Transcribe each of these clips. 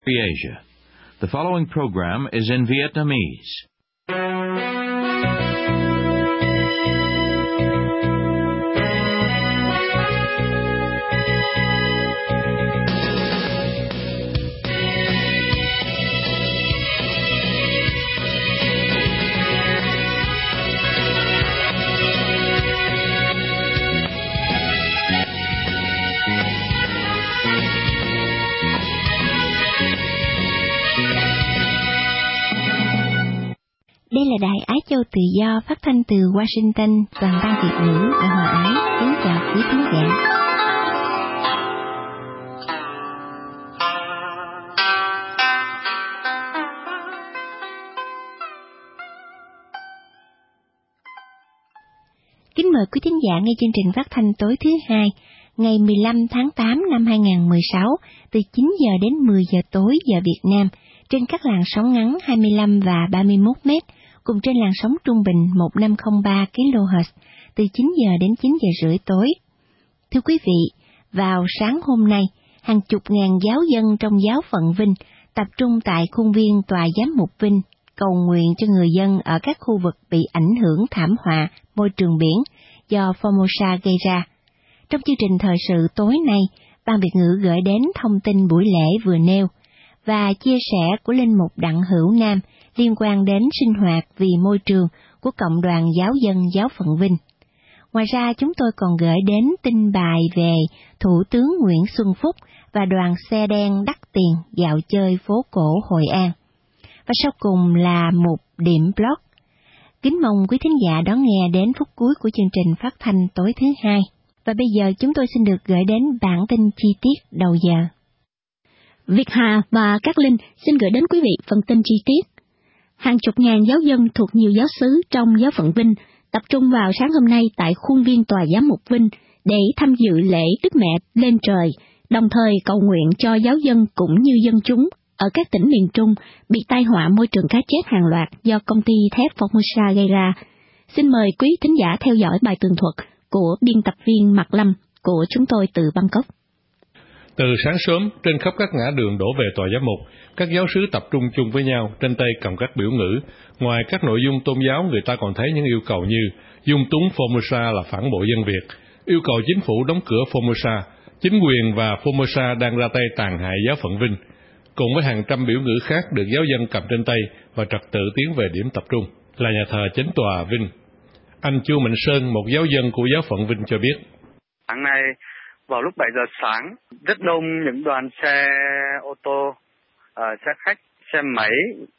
Asia. The following program is in Vietnamese. Đây là Đài Á Châu Tự Do phát thanh từ Washington, toàn ban Việt ngữ ở Hòa Ái. Kính chào quý khán giả. Kính mời quý thính giả nghe chương trình phát thanh tối thứ Hai, ngày 15 tháng 8 năm 2016, từ 9 giờ đến 10 giờ tối giờ Việt Nam, trên các làn sóng ngắn 25 và 31 mét, cùng trên làn sóng trung bình 1503 kHz, từ 9 giờ đến 9 giờ rưỡi tối. Thưa quý vị, vào sáng hôm nay, hàng chục ngàn giáo dân trong giáo phận Vinh tập trung tại khuôn viên Tòa Giám mục Vinh, cầu nguyện cho người dân ở các khu vực bị ảnh hưởng thảm họa môi trường biển do Formosa gây ra. Trong chương trình thời sự tối nay, Ban Việt ngữ gửi đến thông tin buổi lễ vừa nêu và chia sẻ của linh mục Đặng Hữu Nam liên quan đến sinh hoạt vì môi trường của Cộng đoàn Giáo dân Giáo phận Vinh. Ngoài ra, chúng tôi còn gửi đến tin bài về Thủ tướng Nguyễn Xuân Phúc và đoàn xe đen đắt tiền dạo chơi phố cổ Hội An. Và sau cùng là một điểm blog. Kính mong quý thính giả đón nghe đến phút cuối của chương trình phát thanh tối thứ Hai. Và bây giờ chúng tôi xin được gửi đến bản tin chi tiết đầu giờ. Việt Hà và Cát Linh xin gửi đến quý vị phần tin chi tiết. Hàng chục ngàn giáo dân thuộc nhiều giáo xứ trong giáo phận Vinh tập trung vào sáng hôm nay tại khuôn viên Tòa Giám mục Vinh để tham dự lễ Đức Mẹ lên trời, đồng thời cầu nguyện cho giáo dân cũng như dân chúng ở các tỉnh miền Trung bị tai họa môi trường cá chết hàng loạt do công ty thép Formosa gây ra. Xin mời quý thính giả theo dõi bài tường thuật của biên tập viên Mạc Lâm của chúng tôi từ Bangkok. Từ sáng sớm, trên khắp các ngã đường đổ về Tòa Giám mục, các giáo xứ tập trung chung với nhau, trên tay cầm các biểu ngữ. Ngoài các nội dung tôn giáo, người ta còn thấy những yêu cầu như dung túng Formosa là phản bội dân Việt, yêu cầu chính phủ đóng cửa Formosa, chính quyền và Formosa đang ra tay tàn hại giáo phận Vinh, cùng với hàng trăm biểu ngữ khác được giáo dân cầm trên tay và trật tự tiến về điểm tập trung là nhà thờ chính tòa Vinh. Anh Chu Mạnh Sơn, một giáo dân của giáo phận Vinh cho biết. Sáng nay, vào lúc 7 giờ sáng, rất đông những đoàn xe ô tô, xe khách, xe máy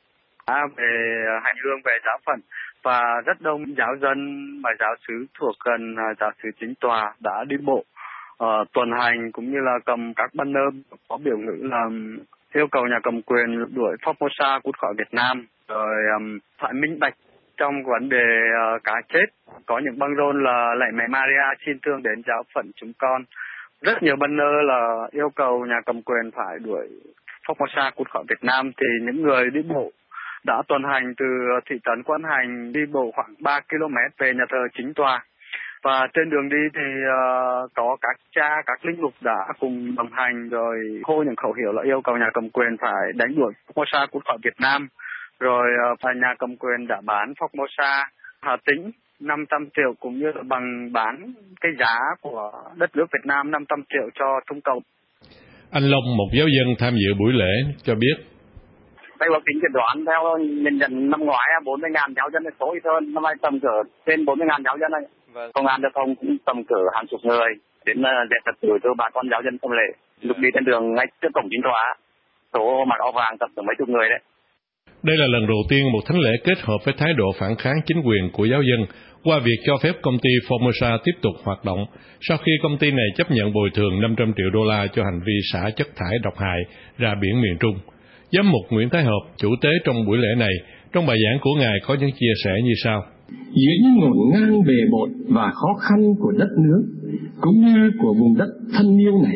về hành hương về giáo phận và rất đông giáo dân và giáo xứ thuộc gần giáo xứ chính tòa đã đi bộ tuần hành cũng như là cầm các banner có biểu ngữ là yêu cầu nhà cầm quyền đuổi Formosa cút khỏi Việt Nam, rồi phải minh bạch trong vấn đề cá chết. Có những băng rôn là lạy mẹ Maria xin thương đến giáo phận chúng con. Rất nhiều banner là yêu cầu nhà cầm quyền phải đuổi Formosa cút khỏi Việt Nam. Thì những người đi bộ đã tuần hành từ thị trấn Quán Hành, đi bộ khoảng 3 km về nhà thờ chính tòa. Và trên đường đi thì có các cha, các linh mục đã cùng đồng hành rồi hô những khẩu hiệu là yêu cầu nhà cầm quyền phải đánh đuổi Formosa cút khỏi Việt Nam. Rồi nhà cầm quyền đã bán Formosa Hà Tĩnh 500 triệu cũng như là bằng bán cái giá của đất nước Việt Nam 500 triệu cho Trung Cộng. Anh Long, một giáo dân tham dự buổi lễ, cho biết. Đây là tính chẩn đoán theo nhìn nhận năm ngoái 40.000 giáo dân số ít hơn, năm nay tầm cỡ trên 40.000 giáo dân này. Công an giao thông cũng tầm cỡ hàng chục người đến dẹp trật tự cho bà con giáo dân thông lệ. Lúc đi trên đường ngay trước cổng chính tòa, số mặc áo vàng tầm cỡ mấy chục người đấy. Đây là lần đầu tiên một thánh lễ kết hợp với thái độ phản kháng chính quyền của giáo dân qua việc cho phép công ty Formosa tiếp tục hoạt động sau khi công ty này chấp nhận bồi thường 500 triệu đô la cho hành vi xả chất thải độc hại ra biển miền Trung. Giám mục Nguyễn Thái Hợp, chủ tế trong buổi lễ này, trong bài giảng của Ngài có những chia sẻ như sau. Dưới những ngổn ngang bề bộn và khó khăn của đất nước, cũng như của vùng đất thân yêu này,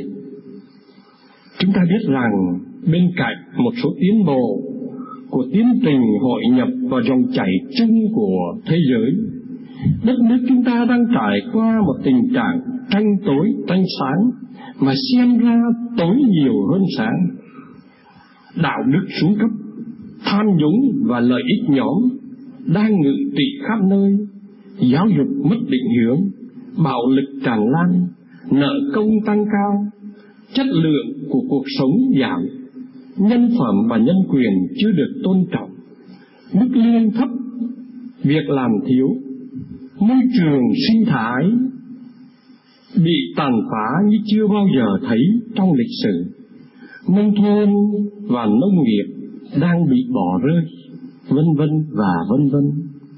chúng ta biết rằng bên cạnh một số tiến bộ của tiến trình hội nhập vào dòng chảy chung của thế giới, đất nước chúng ta đang trải qua một tình trạng tranh tối tranh sáng, mà xem ra tối nhiều hơn sáng. đạo đức xuống cấp, tham nhũng và lợi ích nhóm đang ngự trị khắp nơi, giáo dục mất định hướng, bạo lực tràn lan, nợ công tăng cao, chất lượng của cuộc sống giảm, nhân phẩm và nhân quyền chưa được tôn trọng, mức lương thấp, việc làm thiếu, môi trường sinh thái bị tàn phá như chưa bao giờ thấy trong lịch sử, nông thôn và nông nghiệp đang bị bỏ rơi, vân vân và vân vân.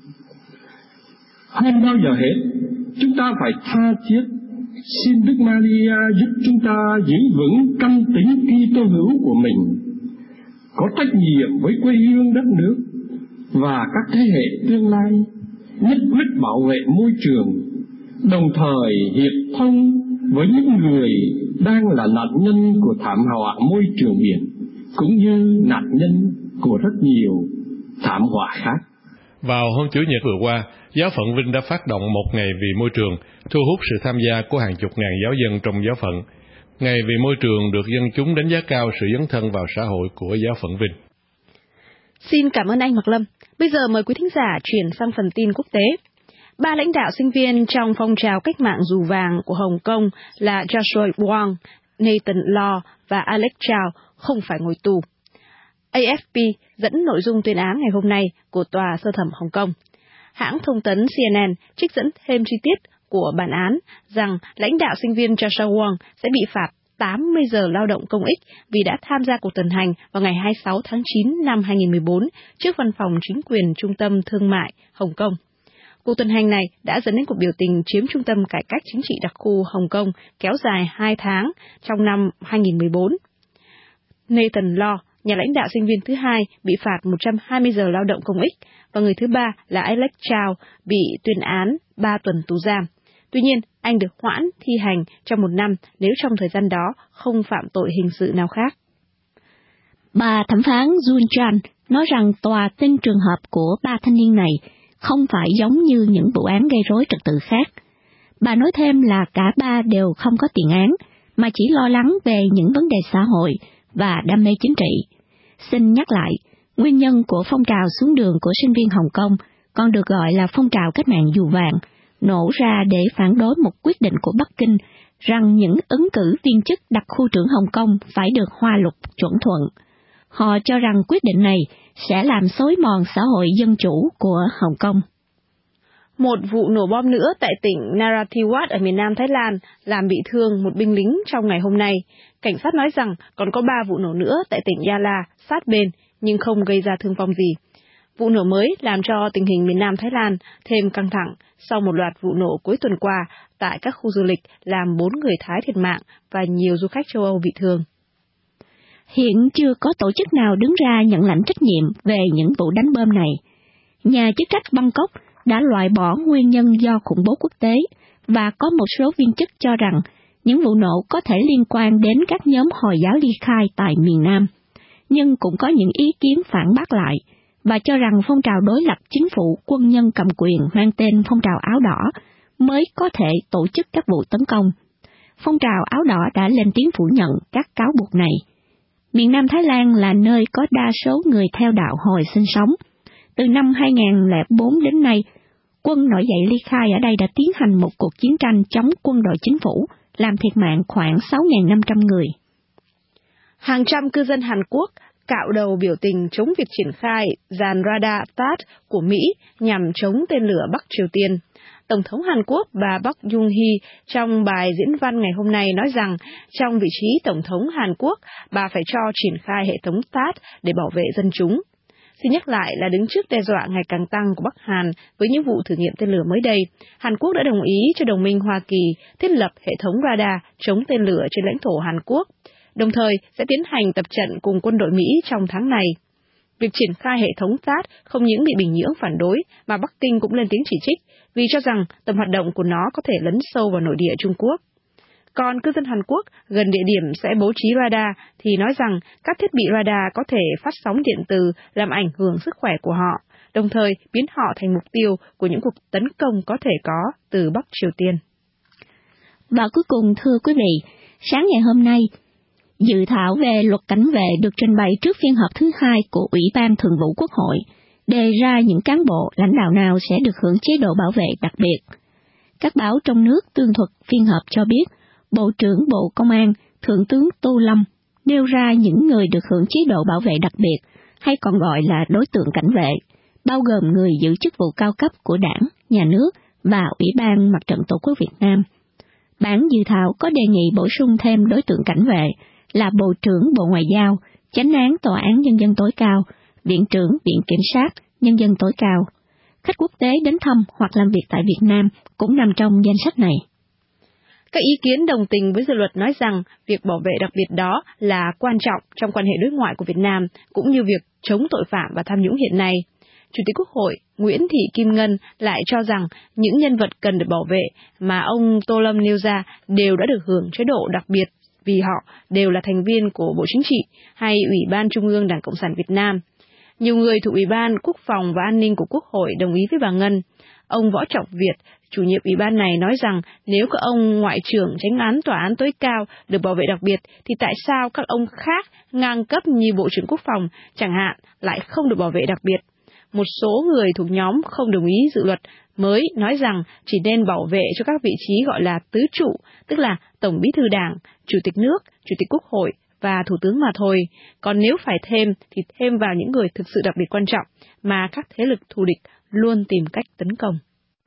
Hơn bao giờ hết, chúng ta phải tha thiết xin Đức Maria giúp chúng ta giữ vững căn tính Kitô hữu của mình, có trách nhiệm với quê hương đất nước và các thế hệ tương lai, nhất quyết bảo vệ môi trường, đồng thời hiệp thông với những người đang là nạn nhân của thảm họa môi trường biển, cũng như nạn nhân của rất nhiều thảm họa khác. Vào hôm Chủ nhật vừa qua, Giáo phận Vinh đã phát động một ngày vì môi trường, thu hút sự tham gia của hàng chục ngàn giáo dân trong giáo phận. Ngày vì môi trường được dân chúng đánh giá cao sự dấn thân vào xã hội của Giáo phận Vinh. Xin cảm ơn anh Ngọc Lâm. Bây giờ mời quý thính giả chuyển sang phần tin quốc tế. 3 lãnh đạo sinh viên trong phong trào cách mạng dù vàng của Hồng Kông là Joshua Wong, Nathan Law và Alex Chow không phải ngồi tù. AFP dẫn nội dung tuyên án ngày hôm nay của Tòa Sơ thẩm Hồng Kông. Hãng thông tấn CNN trích dẫn thêm chi tiết của bản án rằng lãnh đạo sinh viên Joshua Wong sẽ bị phạt 80 giờ lao động công ích vì đã tham gia cuộc tuần hành vào ngày 26 tháng 9 năm 2014 trước văn phòng chính quyền Trung tâm Thương mại Hồng Kông. Cuộc tuần hành này đã dẫn đến cuộc biểu tình chiếm trung tâm cải cách chính trị đặc khu Hồng Kông kéo dài 2 tháng trong năm 2014. Nathan Law, nhà lãnh đạo sinh viên thứ hai, bị phạt 120 giờ lao động công ích, và người thứ ba là Alex Chow bị tuyên án 3 tuần tù giam. Tuy nhiên, anh được hoãn thi hành trong 1 năm nếu trong thời gian đó không phạm tội hình sự nào khác. Bà thẩm phán Jun Chan nói rằng tòa tin trường hợp của 3 thanh niên này không phải giống như những vụ án gây rối trật tự khác. Bà nói thêm là cả 3 đều không có tiền án, mà chỉ lo lắng về những vấn đề xã hội và đam mê chính trị. Xin nhắc lại, nguyên nhân của phong trào xuống đường của sinh viên Hồng Kông, còn được gọi là phong trào cách mạng dù vàng, nổ ra để phản đối một quyết định của Bắc Kinh rằng những ứng cử viên chức đặc khu trưởng Hồng Kông phải được Hoa Lục chuẩn thuận. Họ cho rằng quyết định này sẽ làm xói mòn xã hội dân chủ của Hồng Kông. Một vụ nổ bom nữa tại tỉnh Narathiwat ở miền Nam Thái Lan làm bị thương một binh lính trong ngày hôm nay. Cảnh sát nói rằng còn có 3 vụ nổ nữa tại tỉnh Yala sát bên, nhưng không gây ra thương vong gì. Vụ nổ mới làm cho tình hình miền Nam Thái Lan thêm căng thẳng sau một loạt vụ nổ cuối tuần qua tại các khu du lịch làm 4 người Thái thiệt mạng và nhiều du khách châu Âu bị thương. Hiện chưa có tổ chức nào đứng ra nhận lãnh trách nhiệm về những vụ đánh bom này. Nhà chức trách Bangkok đã loại bỏ nguyên nhân do khủng bố quốc tế, và có một số viên chức cho rằng những vụ nổ có thể liên quan đến các nhóm Hồi giáo ly khai tại miền Nam. Nhưng cũng có những ý kiến phản bác lại, và cho rằng phong trào đối lập chính phủ quân nhân cầm quyền mang tên phong trào áo đỏ mới có thể tổ chức các vụ tấn công. Phong trào áo đỏ đã lên tiếng phủ nhận các cáo buộc này. Miền Nam Thái Lan là nơi có đa số người theo đạo Hồi sinh sống. Từ năm 2004 đến nay, quân nổi dậy ly khai ở đây đã tiến hành một cuộc chiến tranh chống quân đội chính phủ, làm thiệt mạng khoảng 6.500 người. Hàng trăm cư dân Hàn Quốc cạo đầu biểu tình chống việc triển khai dàn radar THAAD của Mỹ nhằm chống tên lửa Bắc Triều Tiên. Tổng thống Hàn Quốc bà Park Geun-hye trong bài diễn văn ngày hôm nay nói rằng trong vị trí Tổng thống Hàn Quốc, bà phải cho triển khai hệ thống THAAD để bảo vệ dân chúng. Xin nhắc lại là đứng trước đe dọa ngày càng tăng của Bắc Hàn với những vụ thử nghiệm tên lửa mới đây, Hàn Quốc đã đồng ý cho đồng minh Hoa Kỳ thiết lập hệ thống radar chống tên lửa trên lãnh thổ Hàn Quốc, đồng thời sẽ tiến hành tập trận cùng quân đội Mỹ trong tháng này. Việc triển khai hệ thống THAAD không những bị Bình Nhưỡng phản đối, mà Bắc Kinh cũng lên tiếng chỉ trích, vì cho rằng tầm hoạt động của nó có thể lấn sâu vào nội địa Trung Quốc. Còn cư dân Hàn Quốc gần địa điểm sẽ bố trí radar thì nói rằng các thiết bị radar có thể phát sóng điện từ làm ảnh hưởng sức khỏe của họ, đồng thời biến họ thành mục tiêu của những cuộc tấn công có thể có từ Bắc Triều Tiên. Và cuối cùng, thưa quý vị, sáng ngày hôm nay, Dự thảo về luật cảnh vệ được trình bày trước phiên họp thứ 2 của Ủy ban Thường vụ Quốc hội, đề ra những cán bộ lãnh đạo nào sẽ được hưởng chế độ bảo vệ đặc biệt. Các báo trong nước tường thuật phiên họp cho biết, Bộ trưởng Bộ Công an, Thượng tướng Tô Lâm nêu ra những người được hưởng chế độ bảo vệ đặc biệt, hay còn gọi là đối tượng cảnh vệ, bao gồm người giữ chức vụ cao cấp của Đảng, Nhà nước và Ủy ban Mặt trận Tổ quốc Việt Nam. Bản dự thảo có đề nghị bổ sung thêm đối tượng cảnh vệ là Bộ trưởng Bộ Ngoại giao, Chánh án Tòa án Nhân dân tối cao, Viện trưởng Viện Kiểm sát Nhân dân tối cao. Khách quốc tế đến thăm hoặc làm việc tại Việt Nam cũng nằm trong danh sách này. Các ý kiến đồng tình với dự luật nói rằng việc bảo vệ đặc biệt đó là quan trọng trong quan hệ đối ngoại của Việt Nam, cũng như việc chống tội phạm và tham nhũng hiện nay. Chủ tịch Quốc hội Nguyễn Thị Kim Ngân lại cho rằng những nhân vật cần được bảo vệ mà ông Tô Lâm nêu ra đều đã được hưởng chế độ đặc biệt vì họ đều là thành viên của Bộ Chính trị hay Ủy ban Trung ương Đảng Cộng sản Việt Nam. Nhiều người thuộc Ủy ban Quốc phòng và An ninh của Quốc hội đồng ý với bà Ngân. Ông Võ Trọng Việt, chủ nhiệm Ủy ban này nói rằng nếu các ông Ngoại trưởng Chánh án Tòa án tối cao được bảo vệ đặc biệt, thì tại sao các ông khác ngang cấp như Bộ trưởng Quốc phòng, chẳng hạn, lại không được bảo vệ đặc biệt? Một số người thuộc nhóm không đồng ý dự luật mới nói rằng chỉ nên bảo vệ cho các vị trí gọi là tứ trụ, tức là Tổng Bí thư Đảng, Chủ tịch nước, Chủ tịch Quốc hội và Thủ tướng mà thôi. Còn nếu phải thêm thì thêm vào những người thực sự đặc biệt quan trọng mà các thế lực thù địch luôn tìm cách tấn công.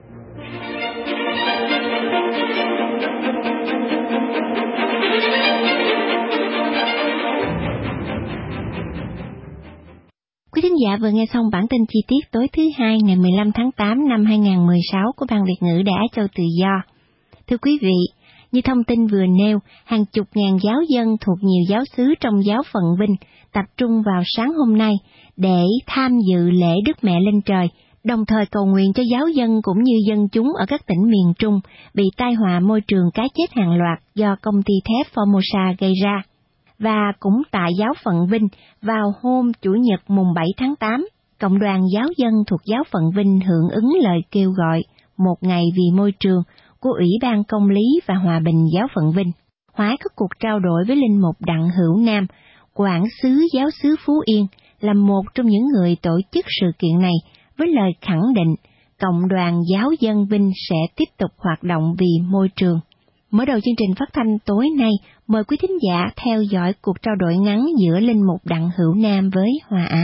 Quý thính giả vừa nghe xong bản tin chi tiết tối thứ Hai ngày 15 tháng 8 năm 2016 của Ban Việt ngữ Đài Á Châu Tự Do. Thưa quý vị, như thông tin vừa nêu, hàng chục ngàn giáo dân thuộc nhiều giáo xứ trong giáo phận Vinh tập trung vào sáng hôm nay để tham dự lễ Đức Mẹ lên trời, đồng thời cầu nguyện cho giáo dân cũng như dân chúng ở các tỉnh miền Trung bị tai họa môi trường cái chết hàng loạt do công ty thép Formosa gây ra. Và cũng tại giáo phận Vinh, vào hôm Chủ nhật mùng 7 tháng 8, Cộng đoàn giáo dân thuộc giáo phận Vinh hưởng ứng lời kêu gọi Một ngày vì môi trường của Ủy ban Công lý và Hòa bình giáo phận Vinh, hóa các cuộc trao đổi với Linh mục Đặng Hữu Nam, quản xứ giáo xứ Phú Yên, là một trong những người tổ chức sự kiện này, với lời khẳng định Cộng đoàn giáo dân Vinh sẽ tiếp tục hoạt động vì môi trường. Mở đầu chương trình phát thanh tối nay, mời quý thính giả theo dõi cuộc trao đổi ngắn giữa Linh mục Đặng Hữu Nam với Hòa Ái.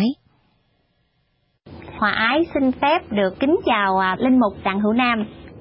Hòa Ái xin phép được kính chào Linh mục Đặng Hữu Nam.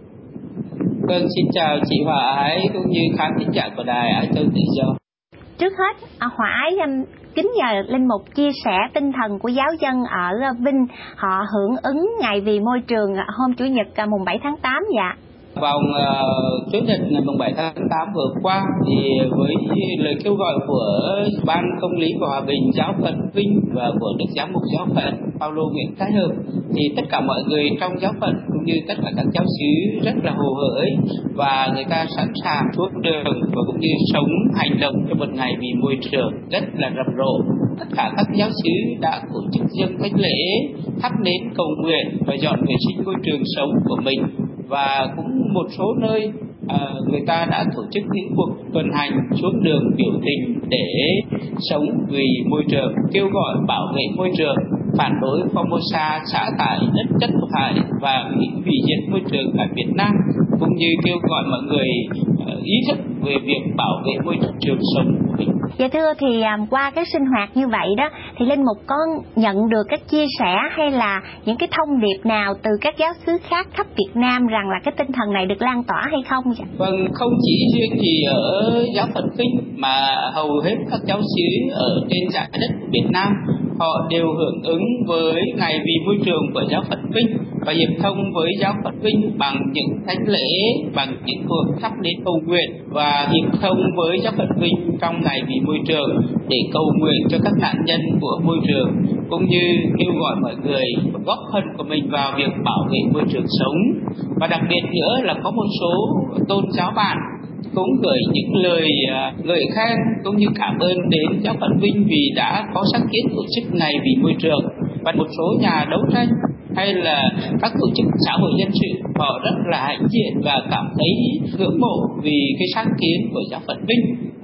Vâng, xin chào chị Hòa Ái cũng như khán thính giả của Đài Á Châu Tự Do. Trước hết, Hòa Ái kính nhờ Linh mục chia sẻ tinh thần của giáo dân ở Vinh, họ hưởng ứng ngày vì môi trường hôm Chủ nhật mùng 7 tháng 8 dạ. Vào Chủ nhật ngày mùng 7 tháng 8 vừa qua, thì với lời kêu gọi của Ban Công lý và Hòa bình giáo phận Vinh và của Đức Giám mục giáo phận Paulo Nguyễn Thái Hợp, thì tất cả mọi người trong giáo phận cũng như tất cả các giáo xứ rất là hồ hởi và người ta sẵn sàng xuống đường và cũng như sống hành động cho một ngày vì môi trường rất là rầm rộ. Tất cả các giáo xứ đã tổ chức dâng thánh lễ, thắp nến cầu nguyện và dọn vệ sinh môi trường sống của mình. Và cũng một số nơi người ta đã tổ chức những cuộc tuần hành xuống đường biểu tình để sống vì môi trường, kêu gọi bảo vệ môi trường, phản đối Formosa xả thải đất chất độc hại và hủy diệt môi trường tại Việt Nam, cũng như kêu gọi mọi người ý thức về việc bảo vệ môi trường sống của mình. Dạ thưa, thì qua cái sinh hoạt như vậy đó, thì Linh mục có nhận được các chia sẻ hay là những cái thông điệp nào từ các giáo xứ khác khắp Việt Nam rằng là cái tinh thần này được lan tỏa hay không? Vâng, không chỉ riêng gì ở giáo phận Vinh mà hầu hết các giáo xứ ở trên dải đất của Việt Nam, họ đều hưởng ứng với ngày vì môi trường của giáo phận Vinh và hiệp thông với giáo phận Vinh bằng những thánh lễ, bằng những cuộc thắp nến cầu nguyện và hiệp thông với giáo phận Vinh trong ngày vì môi trường để cầu nguyện cho các nạn nhân của môi trường, cũng như kêu gọi mọi người góp phần của mình vào việc bảo vệ môi trường sống. Và đặc biệt nữa là có một số tôn giáo bạn cũng gửi những lời ngợi khen cũng như cảm ơn đến giáo phận Vinh vì đã có sáng kiến tổ chức ngày vì môi trường. Và một số nhà đấu tranh hay là các tổ chức xã hội dân sự, họ rất là hãnh diện và cảm thấy ngưỡng mộ vì cái sáng kiến của giáo phận Vinh.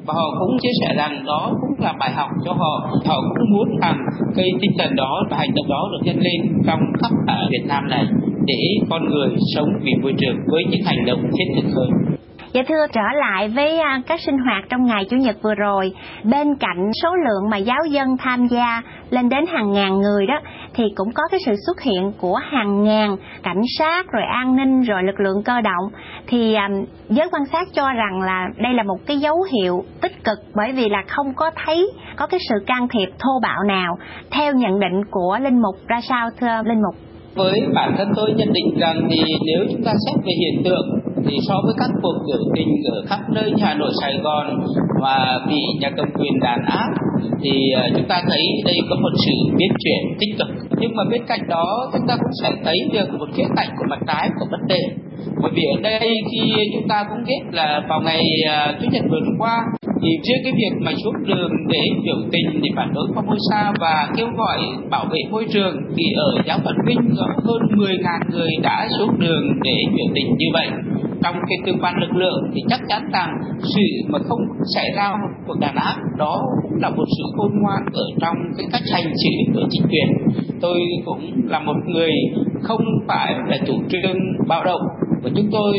Và họ cũng chia sẻ rằng đó cũng là bài học cho họ. Họ cũng muốn rằng cái tinh thần đó và hành động đó được nhân lên trong khắp ở Việt Nam này để con người sống vì môi trường với những hành động thiết thực hơn. Dạ thưa, trở lại với các sinh hoạt trong ngày Chủ nhật vừa rồi, bên cạnh số lượng mà giáo dân tham gia lên đến hàng ngàn người đó, thì cũng có cái sự xuất hiện của hàng ngàn cảnh sát, rồi an ninh, rồi lực lượng cơ động. Thì giới quan sát cho rằng là đây là một cái dấu hiệu tích cực, bởi vì là không có thấy có cái sự can thiệp thô bạo nào. Theo nhận định của Linh Mục ra sao thưa Linh Mục? Với bản thân tôi nhận định rằng thì nếu chúng ta xét về hiện tượng thì so với các cuộc biểu tình ở khắp nơi như Hà Nội, Sài Gòn mà bị nhà cầm quyền đàn áp thì chúng ta thấy đây có một sự biến chuyển tích cực. Nhưng mà bên cạnh đó chúng ta cũng sẽ thấy được một khía cạnh của mặt trái của vấn đề. Bởi vì ở đây khi chúng ta cũng biết là vào ngày Chủ nhật vừa qua thì trước cái việc mà xuống đường để biểu tình để phản đối Formosa và kêu gọi bảo vệ môi trường thì ở giáo phận Vinh có hơn 10.000 người đã xuống đường để biểu tình như vậy. Trong cái cơ quan lực lượng thì chắc chắn rằng sự mà không xảy ra một cuộc đàn áp đó cũng là một sự khôn ngoan ở trong cái cách hành xử của chính quyền. Tôi cũng là một người không phải là chủ trương bạo động và chúng tôi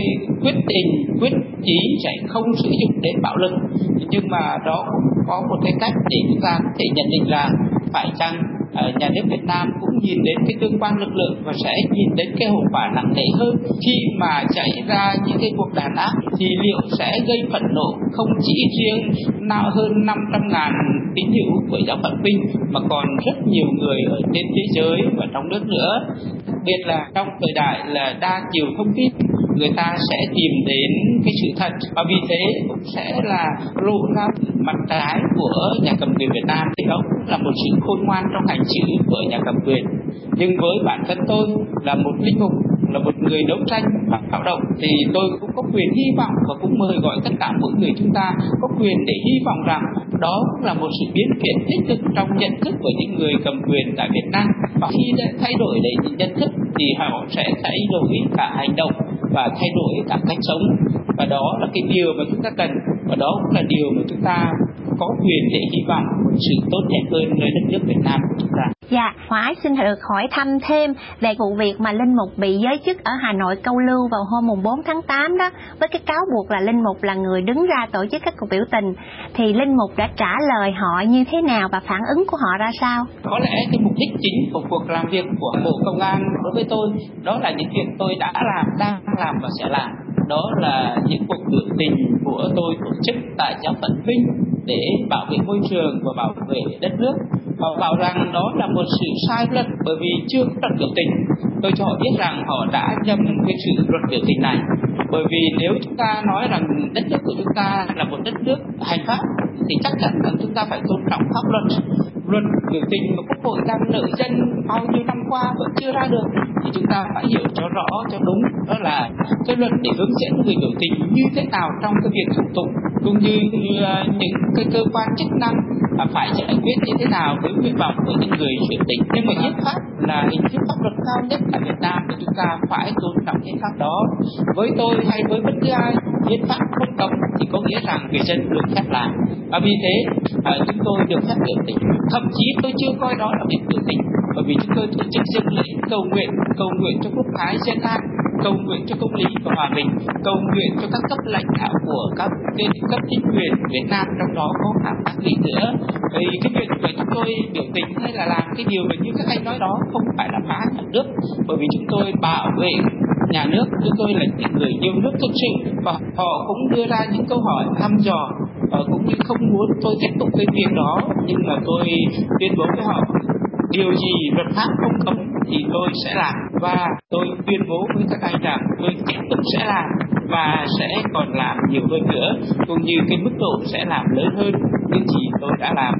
quyết chí sẽ không sử dụng đến bạo lực, nhưng mà đó cũng có một cái cách để chúng ta có thể nhận định là phải chăng nhà nước Việt Nam cũng nhìn đến cái tương quan lực lượng và sẽ nhìn đến cái hậu quả nặng nề hơn khi mà xảy ra những cái cuộc đàn áp thì liệu sẽ gây phẫn nộ không chỉ riêng nào hơn 500.000 tín hữu của giáo phận Vinh mà còn rất nhiều người ở trên thế giới và trong nước nữa. Đặc biệt là trong thời đại là đa chiều thông tin, người ta sẽ tìm đến cái sự thật và vì thế cũng sẽ là lộ ra mặt trái của nhà cầm quyền Việt Nam. Thì đó cũng là một sự khôn ngoan trong hành xử của nhà cầm quyền. Nhưng với bản thân tôi là một linh mục, là một người đấu tranh và bạo động thì tôi cũng có quyền hy vọng và cũng mời gọi tất cả mỗi người chúng ta có quyền để hy vọng rằng đó cũng là một sự biến chuyển tích cực trong nhận thức của những người cầm quyền tại Việt Nam. Và khi đã thay đổi để nhận thức thì họ sẽ thay đổi cả hành động và thay đổi cả cách sống, và đó là cái điều mà chúng ta cần, và đó cũng là điều mà chúng ta có quyền để hy vọng một sự tốt đẹp hơn nơi đất nước Việt Nam của chúng ta. Dạ, Hoài xin được hỏi thăm thêm về vụ việc mà Linh Mục bị giới chức ở Hà Nội câu lưu vào hôm 4 tháng 8 đó, với cái cáo buộc là Linh Mục là người đứng ra tổ chức các cuộc biểu tình. Thì Linh Mục đã trả lời họ như thế nào và phản ứng của họ ra sao? Có lẽ cái mục đích chính của cuộc làm việc của Bộ Công an đối với tôi đó là những việc tôi đã làm, đang làm và sẽ làm. Đó là những cuộc biểu tình của tôi tổ chức tại giáo phận Vinh để bảo vệ môi trường và bảo vệ đất nước. Họ bảo rằng đó là một sự sai luật bởi vì chưa có luật biểu tình. Tôi cho họ biết rằng họ đã nhầm cái sự luật biểu tình này. Bởi vì nếu chúng ta nói rằng đất nước của chúng ta là một đất nước hành pháp thì chắc chắn rằng chúng ta phải tôn trọng pháp luật. Luật biểu tình mà Quốc hội đang nợ dân bao nhiêu năm qua vẫn chưa ra được thì chúng ta phải hiểu cho rõ, cho đúng, đó là cái luật để hướng dẫn người biểu tình như thế nào trong cái việc thủ tục, cũng như những cái cơ quan chức năng phải giải quyết như thế nào với nguyện vọng của những người biểu tình. Nhưng mà hiến pháp là hình thức pháp luật cao nhất tại Việt Nam thì chúng ta phải tôn trọng hiến pháp đó. Với tôi hay với bất cứ ai, hiến pháp không cấm thì có nghĩa rằng người dân được phép làm, và vì thế chúng tôi được phép biểu tình. Thậm chí tôi chưa coi đó là việc biểu tình, bởi vì chúng tôi tổ chức dâng lễ cầu nguyện cho quốc thái dân an, cầu nguyện cho công lý và hòa bình, cầu nguyện cho các cấp lãnh đạo của các cấp chính quyền Việt Nam, trong đó có cả các vị nữa. Vì cái việc của chúng tôi biểu tình hay là làm cái điều mà như các anh nói đó không phải là phá nhà nước, bởi vì chúng tôi bảo vệ nhà nước, chúng tôi là những người yêu nước thực sự, và họ cũng đưa ra những câu hỏi thăm dò cũng như không muốn tôi tiếp tục cái việc đó, nhưng mà tôi tuyên bố với họ điều gì luật pháp không cấm thì tôi sẽ làm, và tôi tuyên bố với các anh rằng tôi tiếp tục sẽ làm và sẽ còn làm nhiều hơn nữa, cũng như cái mức độ sẽ làm lớn hơn những gì tôi đã làm.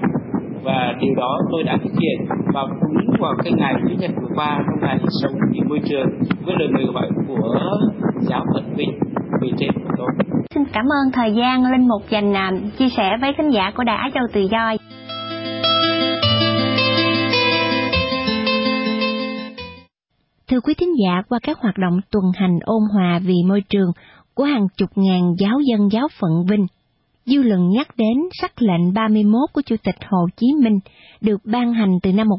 Và điều đó tôi đã thực hiện vào đúng vào cái ngày Chủ nhật vừa qua, trong ngày sống vì môi trường, với lời mời gọi của giáo phận Vinh về trên của tôi. Xin cảm ơn thời gian Linh Mục dành chia sẻ với khán giả của Đài Á Châu Tự Do. Thưa quý thính giả, qua các hoạt động tuần hành ôn hòa vì môi trường của hàng chục ngàn giáo dân giáo phận Vinh, dư luận nhắc đến sắc lệnh 31 của Chủ tịch Hồ Chí Minh được ban hành từ năm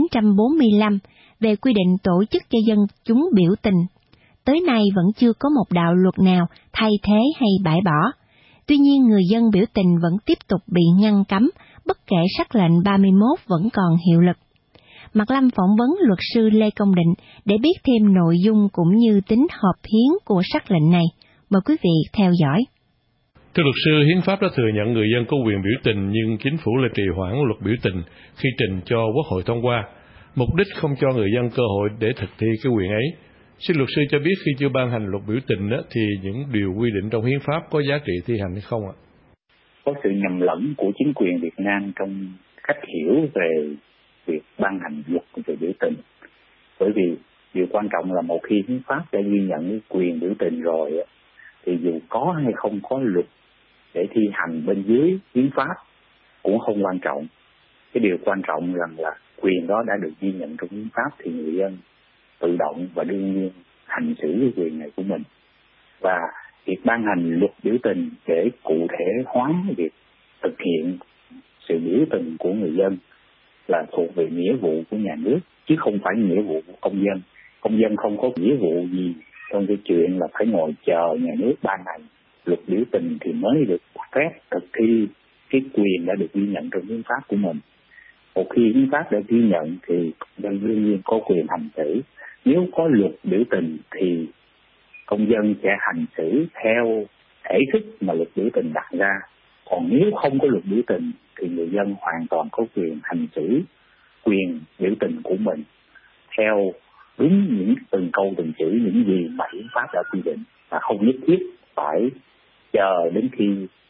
1945 về quy định tổ chức cho dân chúng biểu tình. Tới nay vẫn chưa có một đạo luật nào thay thế hay bãi bỏ. Tuy nhiên người dân biểu tình vẫn tiếp tục bị ngăn cấm, bất kể sắc lệnh 31 vẫn còn hiệu lực. Mạc Lâm phỏng vấn luật sư Lê Công Định để biết thêm nội dung cũng như tính hợp hiến của sắc lệnh này. Mời quý vị theo dõi. Thưa luật sư, hiến pháp đã thừa nhận người dân có quyền biểu tình, nhưng chính phủ lại trì hoãn luật biểu tình khi trình cho Quốc hội thông qua, mục đích không cho người dân cơ hội để thực thi cái quyền ấy. Xin luật sư cho biết khi chưa ban hành luật biểu tình thì những điều quy định trong hiến pháp có giá trị thi hành hay không ạ? Có sự nhầm lẫn của chính quyền Việt Nam trong cách hiểu về việc ban hành luật về biểu tình. Bởi vì điều quan trọng là một khi hiến pháp đã ghi nhận quyền biểu tình rồi thì dù có hay không có luật để thi hành bên dưới hiến pháp cũng không quan trọng. Cái điều quan trọng rằng là quyền đó đã được ghi nhận trong hiến pháp thì người dân tự động và đương nhiên hành xử cái quyền này của mình. Và việc ban hành luật biểu tình để cụ thể hóa việc thực hiện sự biểu tình của người dân là thuộc về nghĩa vụ của nhà nước, chứ không phải nghĩa vụ của công dân. Công dân không có nghĩa vụ gì trong cái chuyện là phải ngồi chờ nhà nước ban hành luật biểu tình thì mới được phép thực thi cái quyền đã được ghi nhận trong hiến pháp của mình. Một khi hiến pháp đã ghi nhận thì công dân đương nhiên có quyền hành xử. Nếu có luật biểu tình thì công dân sẽ hành xử theo thể thức mà luật biểu tình đặt ra. Còn nếu không có luật biểu tình thì người dân hoàn toàn có quyền hành xử quyền biểu tình của mình theo đúng những từng câu từng chữ những gì mà hiến pháp đã quy định, và không nhất thiết phải chờ đến khi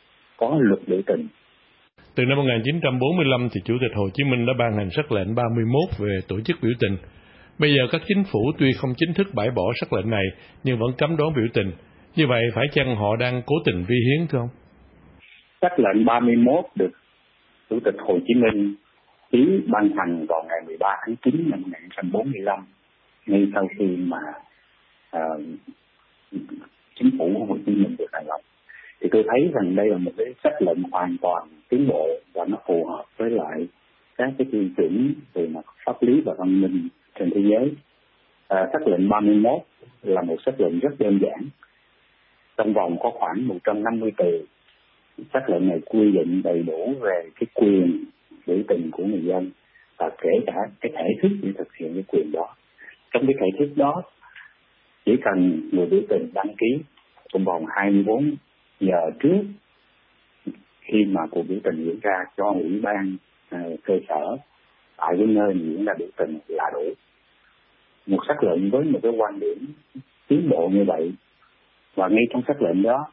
có luật biểu tình. Từ năm 1945 thì Chủ tịch Hồ Chí Minh đã ban hành sắc lệnh 31 về tổ chức biểu tình. Bây giờ các chính phủ tuy không chính thức bãi bỏ sắc lệnh này nhưng vẫn cấm đoán biểu tình. Như vậy phải chăng họ đang cố tình vi hiến thưa ông? Sắc lệnh 31 được Chủ tịch Hồ Chí Minh ký ban hành vào ngày 13 tháng 9 năm 1945, ngay sau khi mà chính phủ Hồ Chí Minh được thành lập. Thì tôi thấy rằng đây là một cái sắc lệnh hoàn toàn tiến bộ và nó phù hợp với lại các cái tiêu chuẩn về mặt pháp lý và văn minh trên thế giới. Sắc lệnh 31 là một sắc lệnh rất đơn giản. Trong vòng có khoảng 150 từ, sắc lệnh này quy định đầy đủ về cái quyền biểu tình của người dân và kể cả cái thể thức để thực hiện cái quyền đó. Trong cái thể thức đó chỉ cần người biểu tình đăng ký trong vòng 24 giờ trước khi mà cuộc biểu tình diễn ra cho ủy ban cơ sở tại cái nơi diễn ra biểu tình là đủ. Một sắc lệnh với một cái quan điểm tiến bộ như vậy, và ngay trong sắc lệnh đó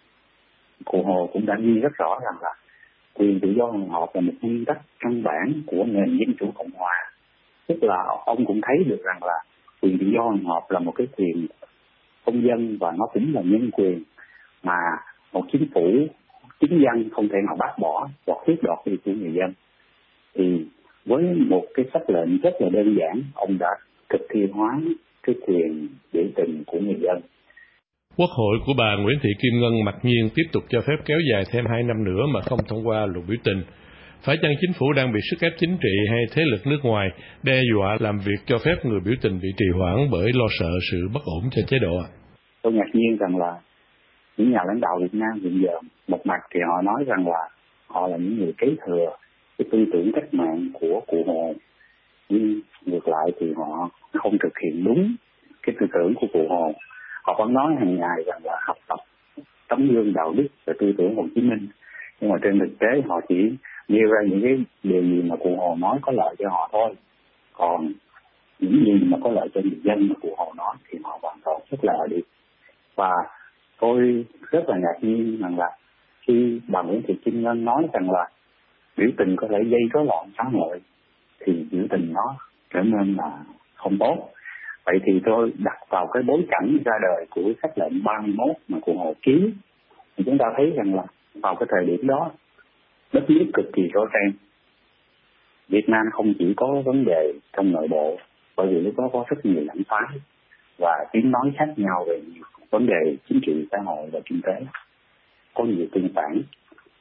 Cụ Hồ cũng đã ghi rất rõ rằng là quyền tự do hội họp là một nguyên tắc căn bản của nền dân chủ Cộng hòa. Tức là ông cũng thấy được rằng là quyền tự do hội họp là một cái quyền công dân và nó cũng là nhân quyền mà một chính phủ chính dân không thể nào bác bỏ hoặc tước đoạt đi của người dân. Thì với một cái sắc lệnh rất là đơn giản, ông đã thực thi hóa cái quyền biểu tình của người dân. Quốc hội của bà Nguyễn Thị Kim Ngân mặc nhiên tiếp tục cho phép kéo dài thêm 2 năm nữa mà không thông qua luật biểu tình. Phải chăng chính phủ đang bị sức ép chính trị hay thế lực nước ngoài đe dọa làm việc cho phép người biểu tình bị trì hoãn bởi lo sợ sự bất ổn cho chế độ ạ? Tôi ngạc nhiên rằng là những nhà lãnh đạo Việt Nam hiện giờ, một mặt thì họ nói rằng là họ là những người kế thừa cái tư tưởng cách mạng của Cụ Hồ, nhưng ngược lại thì họ không thực hiện đúng cái tư tưởng của Cụ Hồ. Họ vẫn nói hàng ngày rằng là học tập tấm gương đạo đức và tư tưởng Hồ Chí Minh, nhưng mà trên thực tế họ chỉ nêu ra những cái điều gì mà Cụ Hồ nói có lợi cho họ thôi. Còn những gì mà có lợi cho người dân mà Cụ Hồ nói thì họ hoàn toàn rất là đi. Và tôi rất là ngạc nhiên rằng là khi bà Nguyễn Thị Kim Ngân nói rằng là biểu tình có thể gây rối loạn xã hội thì biểu tình nó trở nên là không tốt. Vậy thì tôi đặt vào cái bối cảnh ra đời của sắc lệnh 31 mà Cụ Hồ ký, thì chúng ta thấy rằng là vào cái thời điểm đó đất nước cực kỳ rõ ràng. Việt Nam không chỉ có vấn đề trong nội bộ, bởi vì lúc đó có rất nhiều đảng phái và tiếng nói khác nhau về nhiều vấn đề chính trị, xã hội và kinh tế, có nhiều tương phản.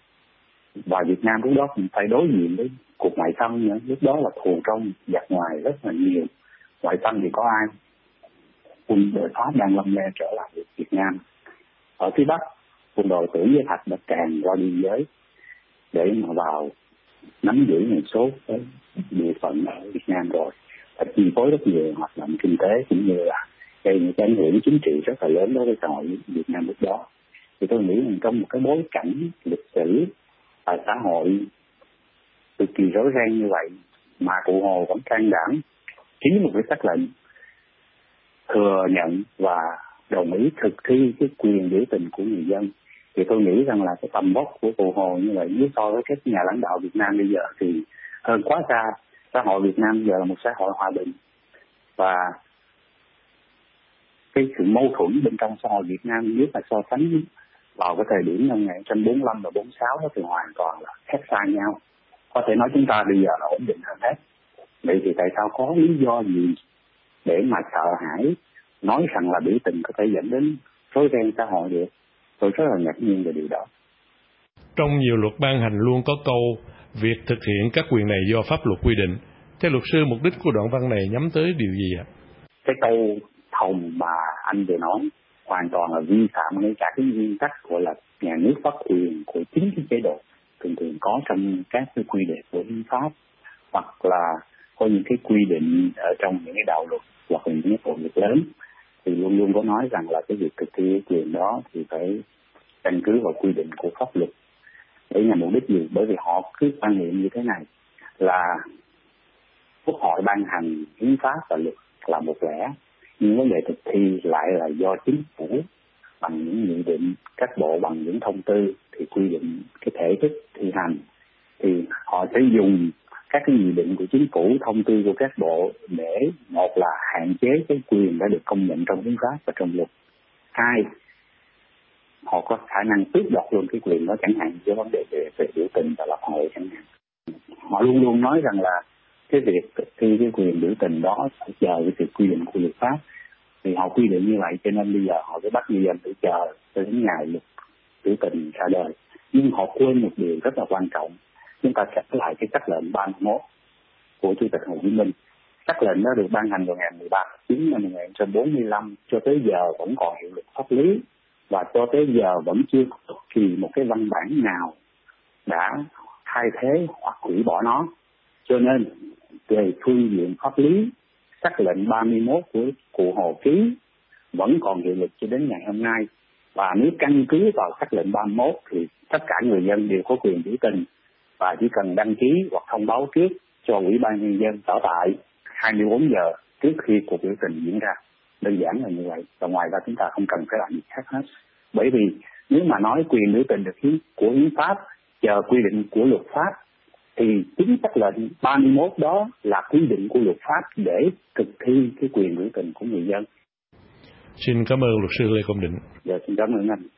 Và Việt Nam lúc đó cũng phải đối diện với cuộc ngoại xâm nữa. Lúc đó là thù trong giặc ngoài rất là nhiều. Ngoại xâm thì có ai? Quân đội Pháp đang lâm le trở lại Việt Nam. Ở phía Bắc, quân đội Tưởng với Thạch đã tràn qua biên giới để mà vào nắm giữ một số cái địa phận ở Việt Nam rồi, và chi phối rất nhiều hoạt động kinh tế cũng như là gây những cái ảnh hưởng chính trị rất là lớn đối với xã hội Việt Nam lúc đó. Thì tôi nghĩ rằng trong một cái bối cảnh lịch sử và xã hội cực kỳ rối ren như vậy mà Cụ Hồ vẫn can đảm ký một cái sắc lệnh thừa nhận và đồng ý thực thi cái quyền biểu tình của người dân, thì tôi nghĩ rằng là cái tầm vóc của Cụ Hồ như vậy nếu so với các nhà lãnh đạo Việt Nam bây giờ thì hơn quá xa. Xã hội Việt Nam giờ là một xã hội hòa bình, và cái sự mâu thuẫn bên trong xã hội Việt Nam nếu mà so sánh vào cái thời điểm năm 1945 và 46 đó thì hoàn toàn là khác xa nhau. Có thể nói chúng ta bây giờ là ổn định hơn hết. Vậy thì tại sao có lý do gì để mà sợ hãi nói rằng là biểu tình có thể dẫn đến rối ren xã hội được? Tôi rất là ngạc nhiên về điều đó. Trong nhiều luật ban hành luôn có câu việc thực hiện các quyền này do pháp luật quy định. Theo luật sư, mục đích của đoạn văn này nhắm tới điều gì ạ? Cái câu thòng mà anh vừa nói hoàn toàn là vi phạm ngay cả cái nguyên tắc gọi là nhà nước pháp quyền của chính cái chế độ thường thường có trong các cái quy định của hiến pháp, hoặc là có những cái quy định ở trong những cái đạo luật hoặc là những cái bộ luật lớn, thì luôn luôn có nói rằng là cái việc thực thi quyền đó thì phải căn cứ vào quy định của pháp luật. Đấy là mục đích gì? Bởi vì họ cứ quan niệm như thế này là Quốc hội ban hành hiến pháp và luật là một lẽ, nhưng vấn đề thực thi lại là do chính phủ bằng những nghị định, các bộ bằng những thông tư thì quy định cái thể thức thi hành. Thì họ sẽ dùng các cái nghị định của chính phủ, thông tư của các bộ để một là hạn chế cái quyền đã được công nhận trong hiến pháp và trong luật, hai họ có khả năng tước đoạt luôn cái quyền đó, chẳng hạn như vấn đề về biểu tình và lập hội chẳng hạn. Họ luôn luôn nói rằng là cái việc thực thi cái quyền biểu tình đó phải chờ cái sự quy định của luật pháp, thì họ quy định như vậy cho nên bây giờ họ phải bắt người dân phải chờ đến ngày luật biểu tình ra đời. Nhưng họ quên một điều rất là quan trọng, chúng ta xét lại cái sắc lệnh 31 của Chủ tịch Hồ Chí Minh. Sắc lệnh đó được ban hành vào ngày 13 tháng 9 năm 1945, cho tới giờ vẫn còn hiệu lực pháp lý, và cho tới giờ vẫn chưa có bất kỳ một cái văn bản nào đã thay thế hoặc hủy bỏ nó. Cho nên về phương diện pháp lý, sắc lệnh 31 của Cụ Hồ ký vẫn còn hiệu lực cho đến ngày hôm nay. Và nếu căn cứ vào sắc lệnh 31 thì tất cả người dân đều có quyền biểu tình, và chỉ cần đăng ký hoặc thông báo trước cho Ủy ban Nhân dân sở tại 24 giờ trước khi cuộc biểu tình diễn ra. Đơn giản là như vậy, và ngoài ra chúng ta không cần phải làm gì khác hết. Bởi vì nếu mà nói quyền biểu tình được của hiến pháp chờ quy định của luật pháp, thì chính sắc lệnh 31 đó là quy định của luật pháp để thực thi cái quyền biểu tình của người dân. Xin cảm ơn luật sư Lê Công Định. Dạ, xin cảm ơn anh.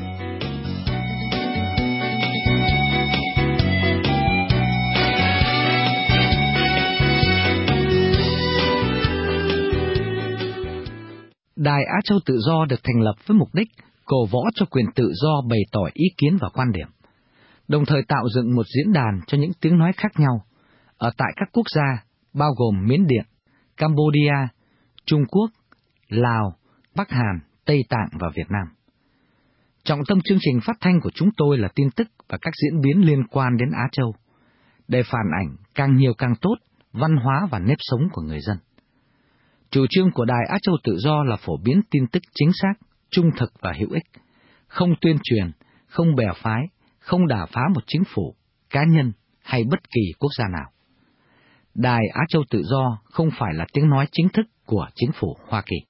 Đài Á Châu Tự Do được thành lập với mục đích cổ võ cho quyền tự do bày tỏ ý kiến và quan điểm, đồng thời tạo dựng một diễn đàn cho những tiếng nói khác nhau ở tại các quốc gia bao gồm Miến Điện, Cambodia, Trung Quốc, Lào, Bắc Hàn, Tây Tạng và Việt Nam. Trọng tâm chương trình phát thanh của chúng tôi là tin tức và các diễn biến liên quan đến Á Châu, để phản ảnh càng nhiều càng tốt văn hóa và nếp sống của người dân. Chủ trương của Đài Á Châu Tự Do là phổ biến tin tức chính xác, trung thực và hữu ích, không tuyên truyền, không bè phái, không đả phá một chính phủ, cá nhân hay bất kỳ quốc gia nào. Đài Á Châu Tự Do không phải là tiếng nói chính thức của chính phủ Hoa Kỳ.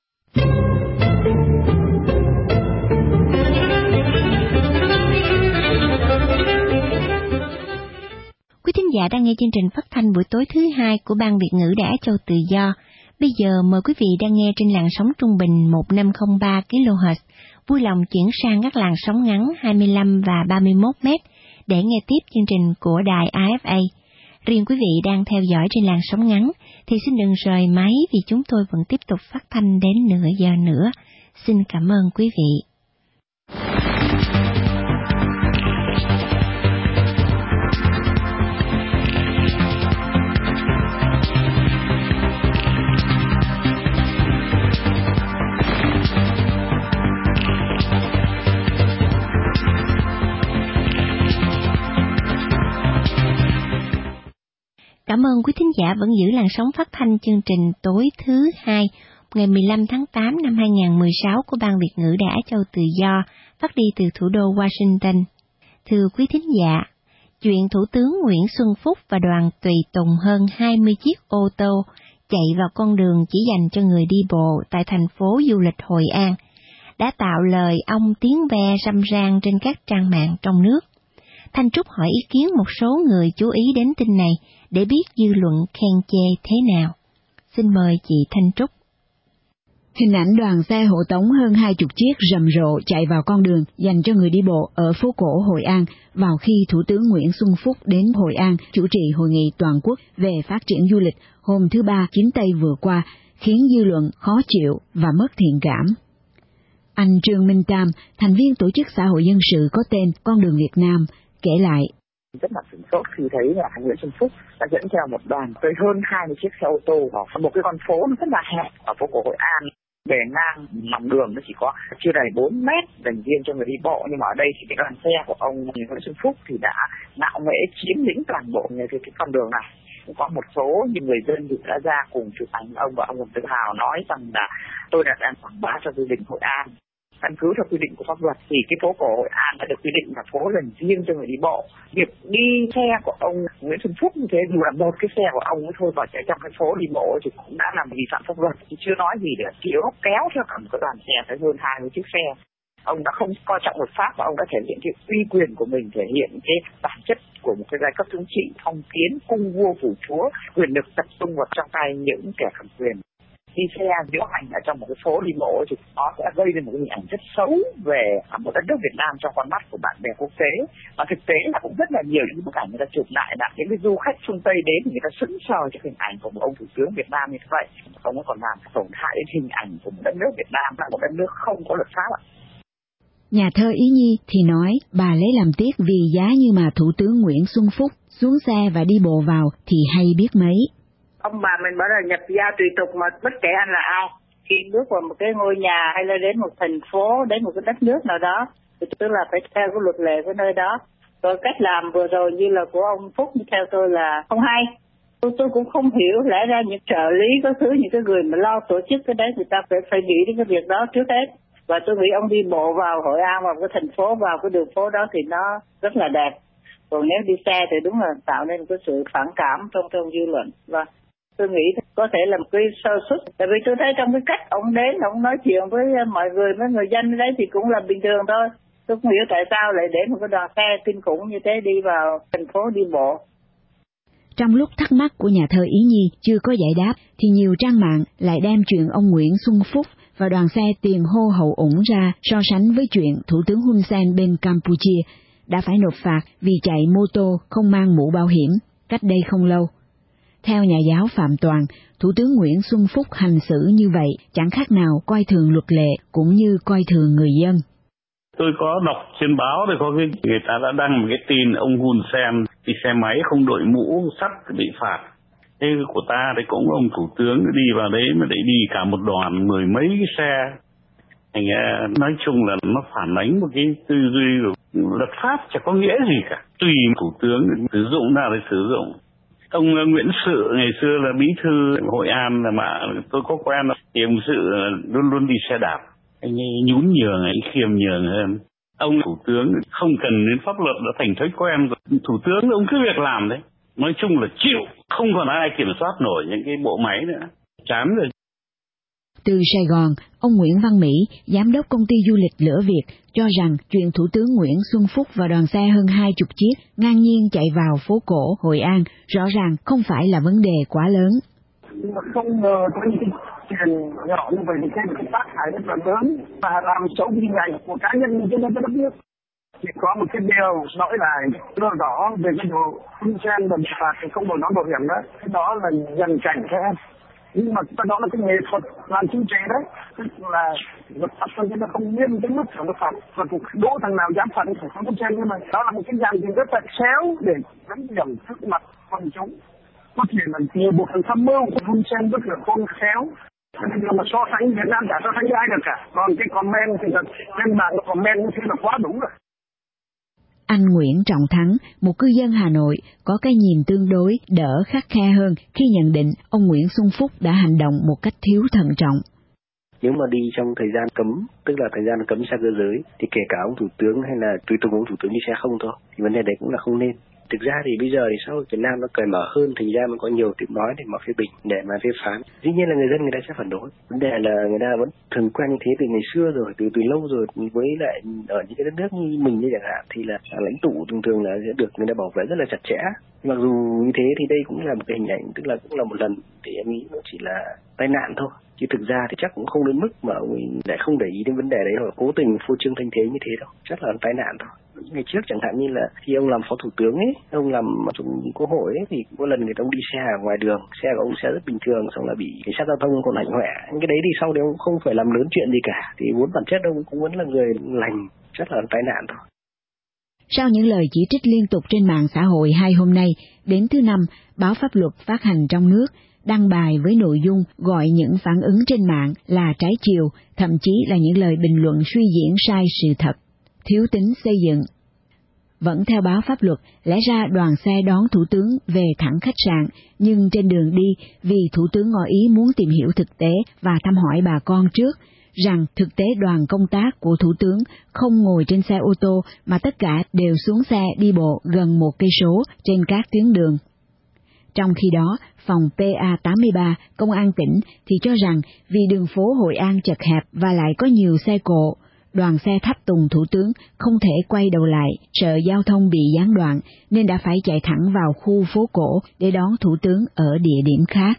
Quý thính giả đang nghe chương trình phát thanh buổi tối thứ hai của Ban Việt ngữ Đài Á Châu Tự Do. Bây giờ mời quý vị đang nghe trên làn sóng trung bình 1503 kHz, vui lòng chuyển sang các làn sóng ngắn 25 và 31 m để nghe tiếp chương trình của đài AFA. Riêng quý vị đang theo dõi trên làn sóng ngắn thì xin đừng rời máy vì chúng tôi vẫn tiếp tục phát thanh đến nửa giờ nữa. Xin cảm ơn quý vị. ơn quý thính giả vẫn giữ làn sóng phát thanh chương trình tối thứ Hai, ngày 15 tháng 8 năm 2016 của Ban Việt ngữ Đài Á Châu Tự Do, phát đi từ thủ đô Washington. Thưa quý thính giả, chuyện Thủ tướng Nguyễn Xuân Phúc và đoàn tùy tùng hơn 20 chiếc ô tô chạy vào con đường chỉ dành cho người đi bộ tại thành phố du lịch Hội An đã tạo lời ong tiếng ve râm ran trên các trang mạng trong nước. Thanh Trúc hỏi ý kiến một số người chú ý đến tin này để biết dư luận khen chê thế nào. Xin mời chị Thanh Trúc. Hình ảnh đoàn xe hộ tống hơn 20 chiếc rầm rộ chạy vào con đường dành cho người đi bộ ở phố cổ Hội An vào khi Thủ tướng Nguyễn Xuân Phúc đến Hội An chủ trì hội nghị toàn quốc về phát triển du lịch hôm thứ Ba 9 Tây vừa qua khiến dư luận khó chịu và mất thiện cảm. Anh Trương Minh Tam, thành viên tổ chức xã hội dân sự có tên Con đường Việt Nam, kể lại. Rất là sửng sốt khi thấy là Nguyễn Xuân Phúc đã dẫn theo một đoàn tới hơn 20 chiếc xe ô tô vào một cái con phố nó rất là hẹp ở phố cổ Hội An. Bề ngang lòng đường nó chỉ có chưa đầy 4 mét dành riêng cho người đi bộ, nhưng mà ở đây thì cái đoàn xe của ông Nguyễn Xuân Phúc thì đã ngạo nghễ chiếm lĩnh toàn bộ cái con đường này. Cũng có một số những người dân thì đã ra cùng chụp ảnh ông và ông còn tự hào nói rằng là tôi đã đang quảng bá cho du lịch Hội An. Căn cứ theo quy định của pháp luật thì cái phố cổ Hội An đã được quy định là phố dành riêng cho người đi bộ. Việc đi xe của ông Nguyễn Xuân Phúc như thế, dù là một cái xe của ông ấy thôi vào chạy trong cái phố đi bộ thì cũng đã làm vi phạm pháp luật, thì chưa nói gì để kéo theo cả một cái đoàn xe tới hơn 20 chiếc xe. Ông đã không coi trọng luật pháp và ông đã thể hiện cái uy quyền của mình, thể hiện cái bản chất của một cái giai cấp thống trị phong kiến, cung vua phủ chúa, quyền lực tập trung vào trong tay những kẻ cầm quyền. Đi xe diễu hành ở trong một cái phố đi bộ thì nó sẽ gây ra một cái hình ảnh rất xấu về một đất nước Việt Nam trong con mắt của bạn bè quốc tế. Và thực tế là cũng rất là nhiều những bức ảnh người ta chụp lại là những cái du khách phương Tây đến thì người ta sững sờ trước hình ảnh của một ông thủ tướng Việt Nam như vậy. Ông ấy còn làm tổn hại đến hình ảnh của một đất nước Việt Nam là một đất nước không có luật pháp ạ. Nhà thơ Ý Nhi thì nói bà lấy làm tiếc vì giá như mà Thủ tướng Nguyễn Xuân Phúc xuống xe và đi bộ vào thì hay biết mấy. Ông bà mình bảo là nhập gia tùy tục mà bất kể anh là ai, khi bước vào một cái ngôi nhà hay là đến một thành phố, đến một cái đất nước nào đó, thì tức là phải theo cái luật lệ của nơi đó. Rồi cách làm vừa rồi như là của ông Phúc theo tôi là không hay. Tôi cũng không hiểu, lẽ ra những trợ lý có thứ, những cái người mà lo tổ chức cái đấy người ta phải nghĩ đến cái việc đó trước hết. Và tôi nghĩ ông đi bộ vào Hội An, vào cái thành phố, vào cái đường phố đó thì nó rất là đẹp. Còn nếu đi xe thì đúng là tạo nên cái sự phản cảm trong dư luận. Và tôi nghĩ có thể là một cái sơ suất. Tại vì tôi thấy trong cái cách ông đến, ông nói chuyện với mọi người, với người dân đấy thì cũng là bình thường thôi. Tôi không hiểu tại sao lại để một cái đoàn xe kinh khủng như thế đi vào thành phố đi bộ. Trong lúc thắc mắc của nhà thơ Ý Nhi chưa có giải đáp, thì nhiều trang mạng lại đem chuyện ông Nguyễn Xuân Phúc và đoàn xe tiền hô hậu ủng ra so sánh với chuyện Thủ tướng Hun Sen bên Campuchia đã phải nộp phạt vì chạy mô tô không mang mũ bảo hiểm cách đây không lâu. Theo nhà giáo Phạm Toàn, Thủ tướng Nguyễn Xuân Phúc hành xử như vậy chẳng khác nào coi thường luật lệ cũng như coi thường người dân. Tôi có đọc trên báo thì có người ta đã đăng một cái tin ông Hun Sen đi xe máy không đội mũ sắt bị phạt. Thế của ta thì cũng ông thủ tướng đi vào đấy mà để đi cả một đoàn 10 mấy cái xe. Thành nói chung là nó phản ánh một cái tư duy của luật pháp chẳng có nghĩa gì cả. Tùy thủ tướng sử dụng nào để sử dụng. Ông Nguyễn Sự ngày xưa là bí thư Hội An mà tôi có quen thì ông Sự luôn luôn đi xe đạp. Anh ấy nhún nhường, anh khiêm nhường hơn. Ông thủ tướng không cần đến pháp luật đã thành thói quen rồi. Thủ tướng ông cứ việc làm đấy. Nói chung là chịu, không còn ai kiểm soát nổi những cái bộ máy nữa. Chán rồi. Từ Sài Gòn, ông Nguyễn Văn Mỹ, giám đốc công ty du lịch Lửa Việt, cho rằng chuyện Thủ tướng Nguyễn Xuân Phúc và đoàn xe hơn 20 chiếc ngang nhiên chạy vào phố cổ Hội An rõ ràng không phải là vấn đề quá lớn. Nhưng mà không ngờ có những chuyện nhỏ như vậy thì cái tác hại rất là lớn và làm xấu đi hình ảnh của cá nhân trên đất nước. Chỉ có một cái điều nói là rất rõ về cái độ Hun Sen và bị phạt thì không đổi nón bảo hiểm đó. Cái đó là dần cảnh các em. Nhưng mà đó là cái nghệ thuật làm chính trị đấy, tức là luật pháp cho nên nó không nghiêm đến mức phải phạt, và cũng đố thằng nào dám phạt thì không có trên. Nhưng mà đó là một cái dàn gì rất là khéo để đánh điểm trước mặt quần chúng. Có thể là nhiều bộ phận tham mưu của Hun Sen rất là khôn khéo. Nhưng mà so sánh Việt Nam chả so sánh với ai được cả. Còn cái comment thì là trên mạng comment như thế là quá đúng rồi. Anh Nguyễn Trọng Thắng, một cư dân Hà Nội, có cái nhìn tương đối đỡ khắt khe hơn khi nhận định ông Nguyễn Xuân Phúc đã hành động một cách thiếu thận trọng. Nếu mà đi trong thời gian cấm, tức là thời gian cấm xe cơ giới, thì kể cả ông thủ tướng hay là tùy tục ông thủ tướng đi xe không thôi, thì vấn đề đấy cũng là không nên. Thực ra thì bây giờ thì xã hội Việt Nam nó cởi mở hơn, thành ra mới có nhiều tiếng nói để mà phê bình, để mà phê phán. Dĩ nhiên là người dân người ta sẽ phản đối. Vấn đề là người ta vẫn thường quen như thế từ ngày xưa rồi, từ lâu rồi. Với lại ở những cái đất nước như mình như chẳng hạn thì là lãnh tụ thường là sẽ được người ta bảo vệ rất là chặt chẽ. Mặc dù như thế thì đây cũng là một cái hình ảnh, tức là cũng là một lần thì em nghĩ nó chỉ là tai nạn thôi. Chứ thực ra thì chắc cũng không đến mức mà ông ấy lại không để ý đến vấn đề đấy hoặc cố tình phô trương thanh thế như thế đâu. Chắc là tai nạn thôi. Ngày trước chẳng hạn như là khi ông làm phó thủ tướng ấy, ông làm trong quốc hội ấy, thì có lần người ta ông đi xe ở ngoài đường, xe của ông xe rất bình thường, xong là bị cảnh sát giao thông còn hành huệ. Cái đấy thì sau đấy ông không phải làm lớn chuyện gì cả, thì vốn bản chất ông cũng vẫn là người lành, chắc là tai nạn thôi. Sau những lời chỉ trích liên tục trên mạng xã hội hai hôm nay, đến thứ Năm, báo Pháp Luật phát hành trong nước đăng bài với nội dung gọi những phản ứng trên mạng là trái chiều, thậm chí là những lời bình luận suy diễn sai sự thật, thiếu tính xây dựng. Vẫn theo báo Pháp Luật, lẽ ra đoàn xe đón Thủ tướng về thẳng khách sạn, nhưng trên đường đi, vì Thủ tướng ngỏ ý muốn tìm hiểu thực tế và thăm hỏi bà con trước, rằng thực tế đoàn công tác của Thủ tướng không ngồi trên xe ô tô mà tất cả đều xuống xe đi bộ gần 1 cây số trên các tuyến đường. Trong khi đó, phòng PA83 Công an tỉnh thì cho rằng vì đường phố Hội An chật hẹp và lại có nhiều xe cộ, đoàn xe tháp tùng Thủ tướng không thể quay đầu lại, sợ giao thông bị gián đoạn nên đã phải chạy thẳng vào khu phố cổ để đón Thủ tướng ở địa điểm khác.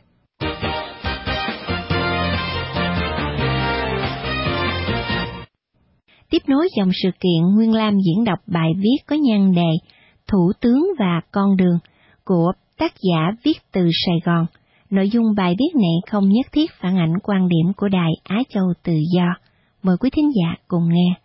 Tiếp nối dòng sự kiện, Nguyên Lam diễn đọc bài viết có nhan đề Thủ tướng và con đường của tác giả viết từ Sài Gòn. Nội dung bài viết này không nhất thiết phản ảnh quan điểm của Đài Á Châu Tự Do. Mời quý thính giả cùng nghe.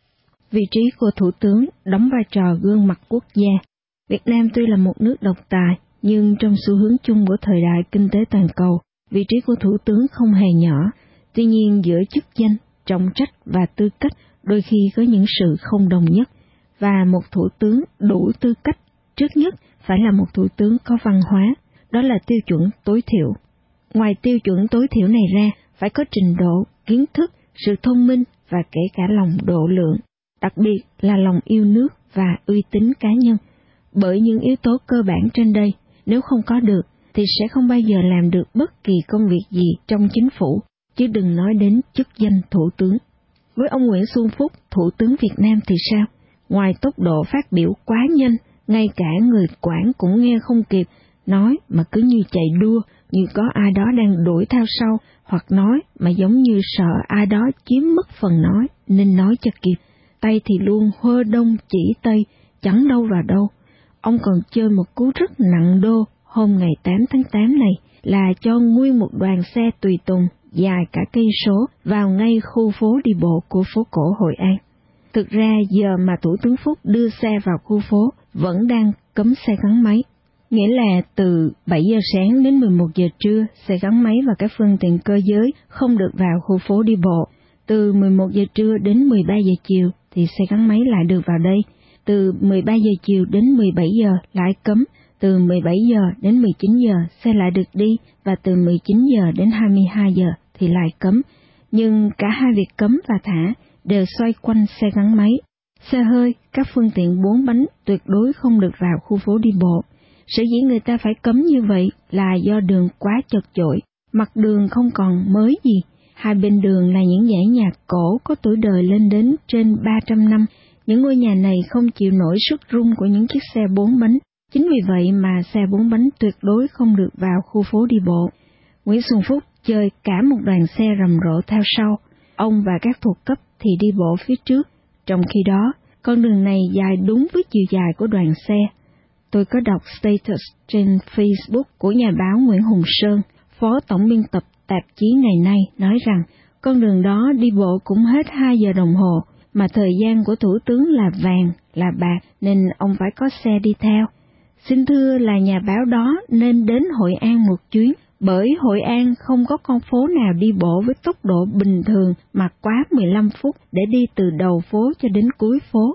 Vị trí của Thủ tướng đóng vai trò gương mặt quốc gia. Việt Nam tuy là một nước độc tài, nhưng trong xu hướng chung của thời đại kinh tế toàn cầu, vị trí của Thủ tướng không hề nhỏ. Tuy nhiên giữa chức danh, trọng trách và tư cách đôi khi có những sự không đồng nhất, và một thủ tướng đủ tư cách trước nhất phải là một thủ tướng có văn hóa, đó là tiêu chuẩn tối thiểu. Ngoài tiêu chuẩn tối thiểu này ra, phải có trình độ, kiến thức, sự thông minh và kể cả lòng độ lượng, đặc biệt là lòng yêu nước và uy tín cá nhân. Bởi những yếu tố cơ bản trên đây, nếu không có được, thì sẽ không bao giờ làm được bất kỳ công việc gì trong chính phủ, chứ đừng nói đến chức danh thủ tướng. Với ông Nguyễn Xuân Phúc, Thủ tướng Việt Nam thì sao? Ngoài tốc độ phát biểu quá nhanh, ngay cả người quản cũng nghe không kịp, nói mà cứ như chạy đua, như có ai đó đang đuổi theo sau, hoặc nói mà giống như sợ ai đó chiếm mất phần nói, nên nói cho kịp. Tay thì luôn hơ đông chỉ tây, chẳng đâu vào đâu. Ông còn chơi một cú rất nặng đô hôm ngày 8 tháng 8 này, là cho nguyên một đoàn xe tùy tùng dài cả cây số vào ngay khu phố đi bộ của phố cổ Hội An. Thực ra giờ mà Thủ tướng Phúc đưa xe vào khu phố vẫn đang cấm xe gắn máy. Nghĩa là từ 7 giờ sáng đến 11 giờ trưa, xe gắn máy và các phương tiện cơ giới không được vào khu phố đi bộ. Từ 11 giờ trưa đến 13 giờ chiều thì xe gắn máy lại được vào đây. Từ 13 giờ chiều đến 17 giờ lại cấm. Từ 17 giờ đến 19 giờ xe lại được đi, và từ 19 giờ đến 22 giờ thì lại cấm. Nhưng cả hai việc cấm và thả đều xoay quanh xe gắn máy. Xe hơi, các phương tiện 4 bánh tuyệt đối không được vào khu phố đi bộ. Sở dĩ người ta phải cấm như vậy là do đường quá chật chội, mặt đường không còn mới gì. Hai bên đường là những dãy nhà cổ có tuổi đời lên đến trên 300 năm. Những ngôi nhà này không chịu nổi sức rung của những chiếc xe 4 bánh. Chính vì vậy mà xe 4 bánh tuyệt đối không được vào khu phố đi bộ. Nguyễn Xuân Phúc chơi cả một đoàn xe rầm rộ theo sau. Ông và các thuộc cấp thì đi bộ phía trước. Trong khi đó, con đường này dài đúng với chiều dài của đoàn xe. Tôi có đọc status trên Facebook của nhà báo Nguyễn Hùng Sơn, phó tổng biên tập tạp chí Ngày Nay, nói rằng con đường đó đi bộ cũng hết 2 giờ đồng hồ, mà thời gian của thủ tướng là vàng, là bạc, nên ông phải có xe đi theo. Xin thưa là nhà báo đó nên đến Hội An một chuyến, bởi Hội An không có con phố nào đi bộ với tốc độ bình thường mà quá 15 phút để đi từ đầu phố cho đến cuối phố.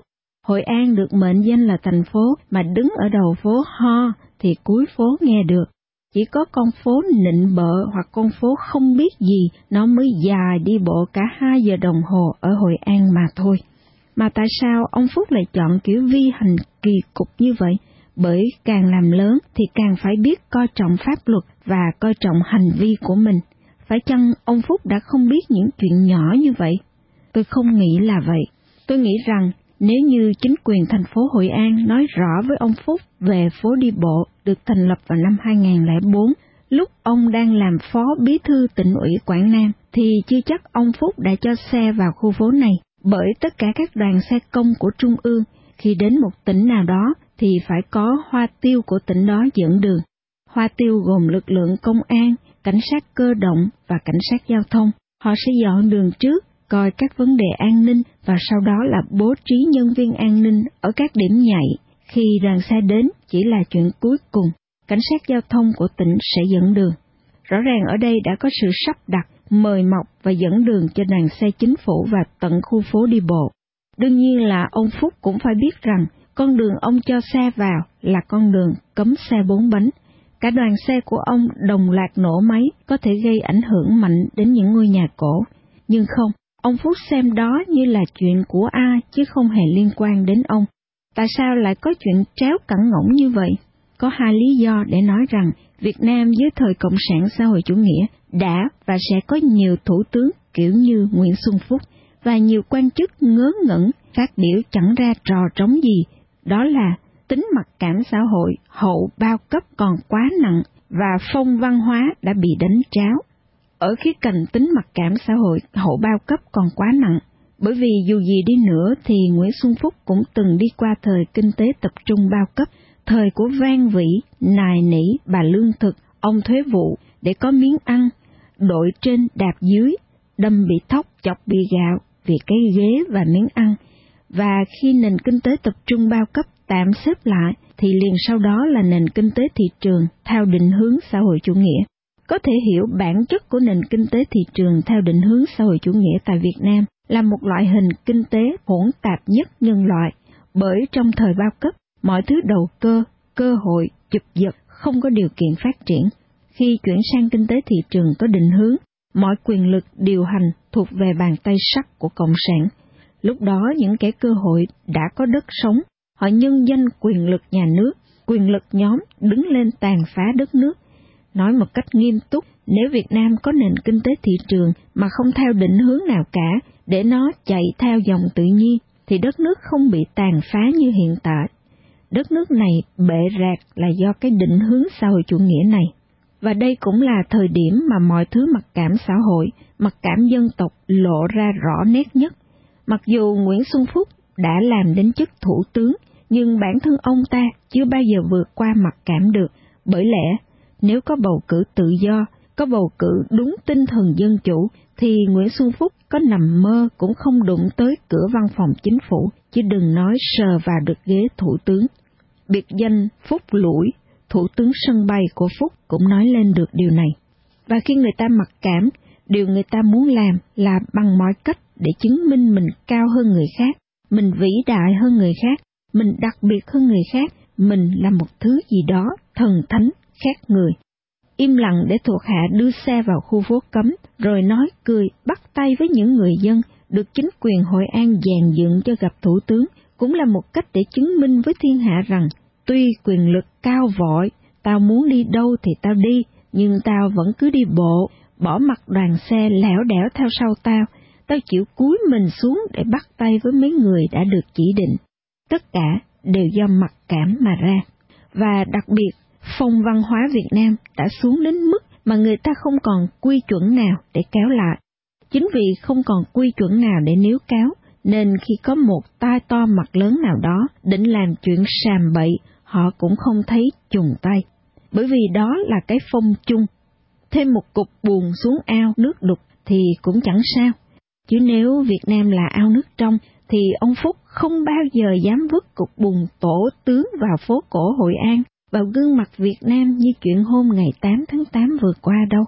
Hội An được mệnh danh là thành phố mà đứng ở đầu phố ho thì cuối phố nghe được. Chỉ có con phố nịnh bợ hoặc con phố không biết gì nó mới dài đi bộ cả 2 giờ đồng hồ ở Hội An mà thôi. Mà tại sao ông Phúc lại chọn kiểu vi hành kỳ cục như vậy? Bởi càng làm lớn thì càng phải biết coi trọng pháp luật và coi trọng hành vi của mình. Phải chăng ông Phúc đã không biết những chuyện nhỏ như vậy? Tôi không nghĩ là vậy. Tôi nghĩ rằng nếu như chính quyền thành phố Hội An nói rõ với ông Phúc về phố đi bộ được thành lập vào năm 2004, lúc ông đang làm phó bí thư tỉnh ủy Quảng Nam, thì chưa chắc ông Phúc đã cho xe vào khu phố này, bởi tất cả các đoàn xe công của Trung ương, khi đến một tỉnh nào đó thì phải có hoa tiêu của tỉnh đó dẫn đường. Hoa tiêu gồm lực lượng công an, cảnh sát cơ động và cảnh sát giao thông. Họ sẽ dọn đường trước, coi các vấn đề an ninh và sau đó là bố trí nhân viên an ninh ở các điểm nhạy. Khi đoàn xe đến chỉ là chuyện cuối cùng, cảnh sát giao thông của tỉnh sẽ dẫn đường. Rõ ràng ở đây đã có sự sắp đặt, mời mọc và dẫn đường cho đoàn xe chính phủ và tận khu phố đi bộ. Đương nhiên là ông Phúc cũng phải biết rằng con đường ông cho xe vào là con đường cấm xe 4 bánh. Cả đoàn xe của ông đồng loạt nổ máy có thể gây ảnh hưởng mạnh đến những ngôi nhà cổ. Nhưng không, ông Phúc xem đó như là chuyện của ai chứ không hề liên quan đến ông. Tại sao lại có chuyện tréo cẳng ngỗng như vậy? Có 2 lý do để nói rằng Việt Nam dưới thời Cộng sản xã hội chủ nghĩa đã và sẽ có nhiều thủ tướng kiểu như Nguyễn Xuân Phúc và nhiều quan chức ngớ ngẩn phát biểu chẳng ra trò trống gì. Đó là tính mặc cảm xã hội hậu bao cấp còn quá nặng và phong văn hóa đã bị đánh tráo. Ở khía cạnh tính mặc cảm xã hội hậu bao cấp còn quá nặng, bởi vì dù gì đi nữa thì Nguyễn Xuân Phúc cũng từng đi qua thời kinh tế tập trung bao cấp, thời của van vỉ, nài nỉ bà lương thực, ông thuế vụ để có miếng ăn, đội trên đạp dưới, đâm bị thóc chọc bị gạo vì cái ghế và miếng ăn. Và khi nền kinh tế tập trung bao cấp tạm xếp lại thì liền sau đó là nền kinh tế thị trường theo định hướng xã hội chủ nghĩa. Có thể hiểu bản chất của nền kinh tế thị trường theo định hướng xã hội chủ nghĩa tại Việt Nam là một loại hình kinh tế hỗn tạp nhất nhân loại, bởi trong thời bao cấp, mọi thứ đầu cơ, cơ hội, chụp giật không có điều kiện phát triển. Khi chuyển sang kinh tế thị trường có định hướng, mọi quyền lực điều hành thuộc về bàn tay sắt của Cộng sản. Lúc đó những kẻ cơ hội đã có đất sống, họ nhân danh quyền lực nhà nước, quyền lực nhóm đứng lên tàn phá đất nước. Nói một cách nghiêm túc, nếu Việt Nam có nền kinh tế thị trường mà không theo định hướng nào cả, để nó chạy theo dòng tự nhiên, thì đất nước không bị tàn phá như hiện tại. Đất nước này bệ rạc là do cái định hướng xã hội chủ nghĩa này. Và đây cũng là thời điểm mà mọi thứ mặc cảm xã hội, mặc cảm dân tộc lộ ra rõ nét nhất. Mặc dù Nguyễn Xuân Phúc đã làm đến chức thủ tướng, nhưng bản thân ông ta chưa bao giờ vượt qua mặc cảm được, bởi lẽ nếu có bầu cử tự do, có bầu cử đúng tinh thần dân chủ, thì Nguyễn Xuân Phúc có nằm mơ cũng không đụng tới cửa văn phòng chính phủ, chứ đừng nói sờ vào được ghế thủ tướng. Biệt danh Phúc Lũi, thủ tướng sân bay của Phúc cũng nói lên được điều này. Và khi người ta mặc cảm, điều người ta muốn làm là bằng mọi cách để chứng minh mình cao hơn người khác, mình vĩ đại hơn người khác, mình đặc biệt hơn người khác, mình là một thứ gì đó thần thánh khác người. Im lặng để thuộc hạ đưa xe vào khu phố cấm, rồi nói cười bắt tay với những người dân, được chính quyền Hội An dàn dựng cho gặp thủ tướng, cũng là một cách để chứng minh với thiên hạ rằng, tuy quyền lực cao vội, tao muốn đi đâu thì tao đi, nhưng tao vẫn cứ đi bộ, bỏ mặc đoàn xe lẻo đẻo theo sau tao chịu cúi mình xuống để bắt tay với mấy người đã được chỉ định. Tất cả đều do mặc cảm mà ra. Và đặc biệt, phong văn hóa Việt Nam đã xuống đến mức mà người ta không còn quy chuẩn nào để kéo lại. Chính vì không còn quy chuẩn nào để níu kéo, nên khi có một tai to mặt lớn nào đó định làm chuyện sàm bậy, họ cũng không thấy chùng tay. Bởi vì đó là cái phong chung. Thêm một cục bùn xuống ao nước đục thì cũng chẳng sao. Chứ nếu Việt Nam là ao nước trong, thì ông Phúc không bao giờ dám vứt cục bùn tổ tướng vào phố cổ Hội An, vào gương mặt Việt Nam như chuyện hôm ngày 8 tháng 8 vừa qua đâu.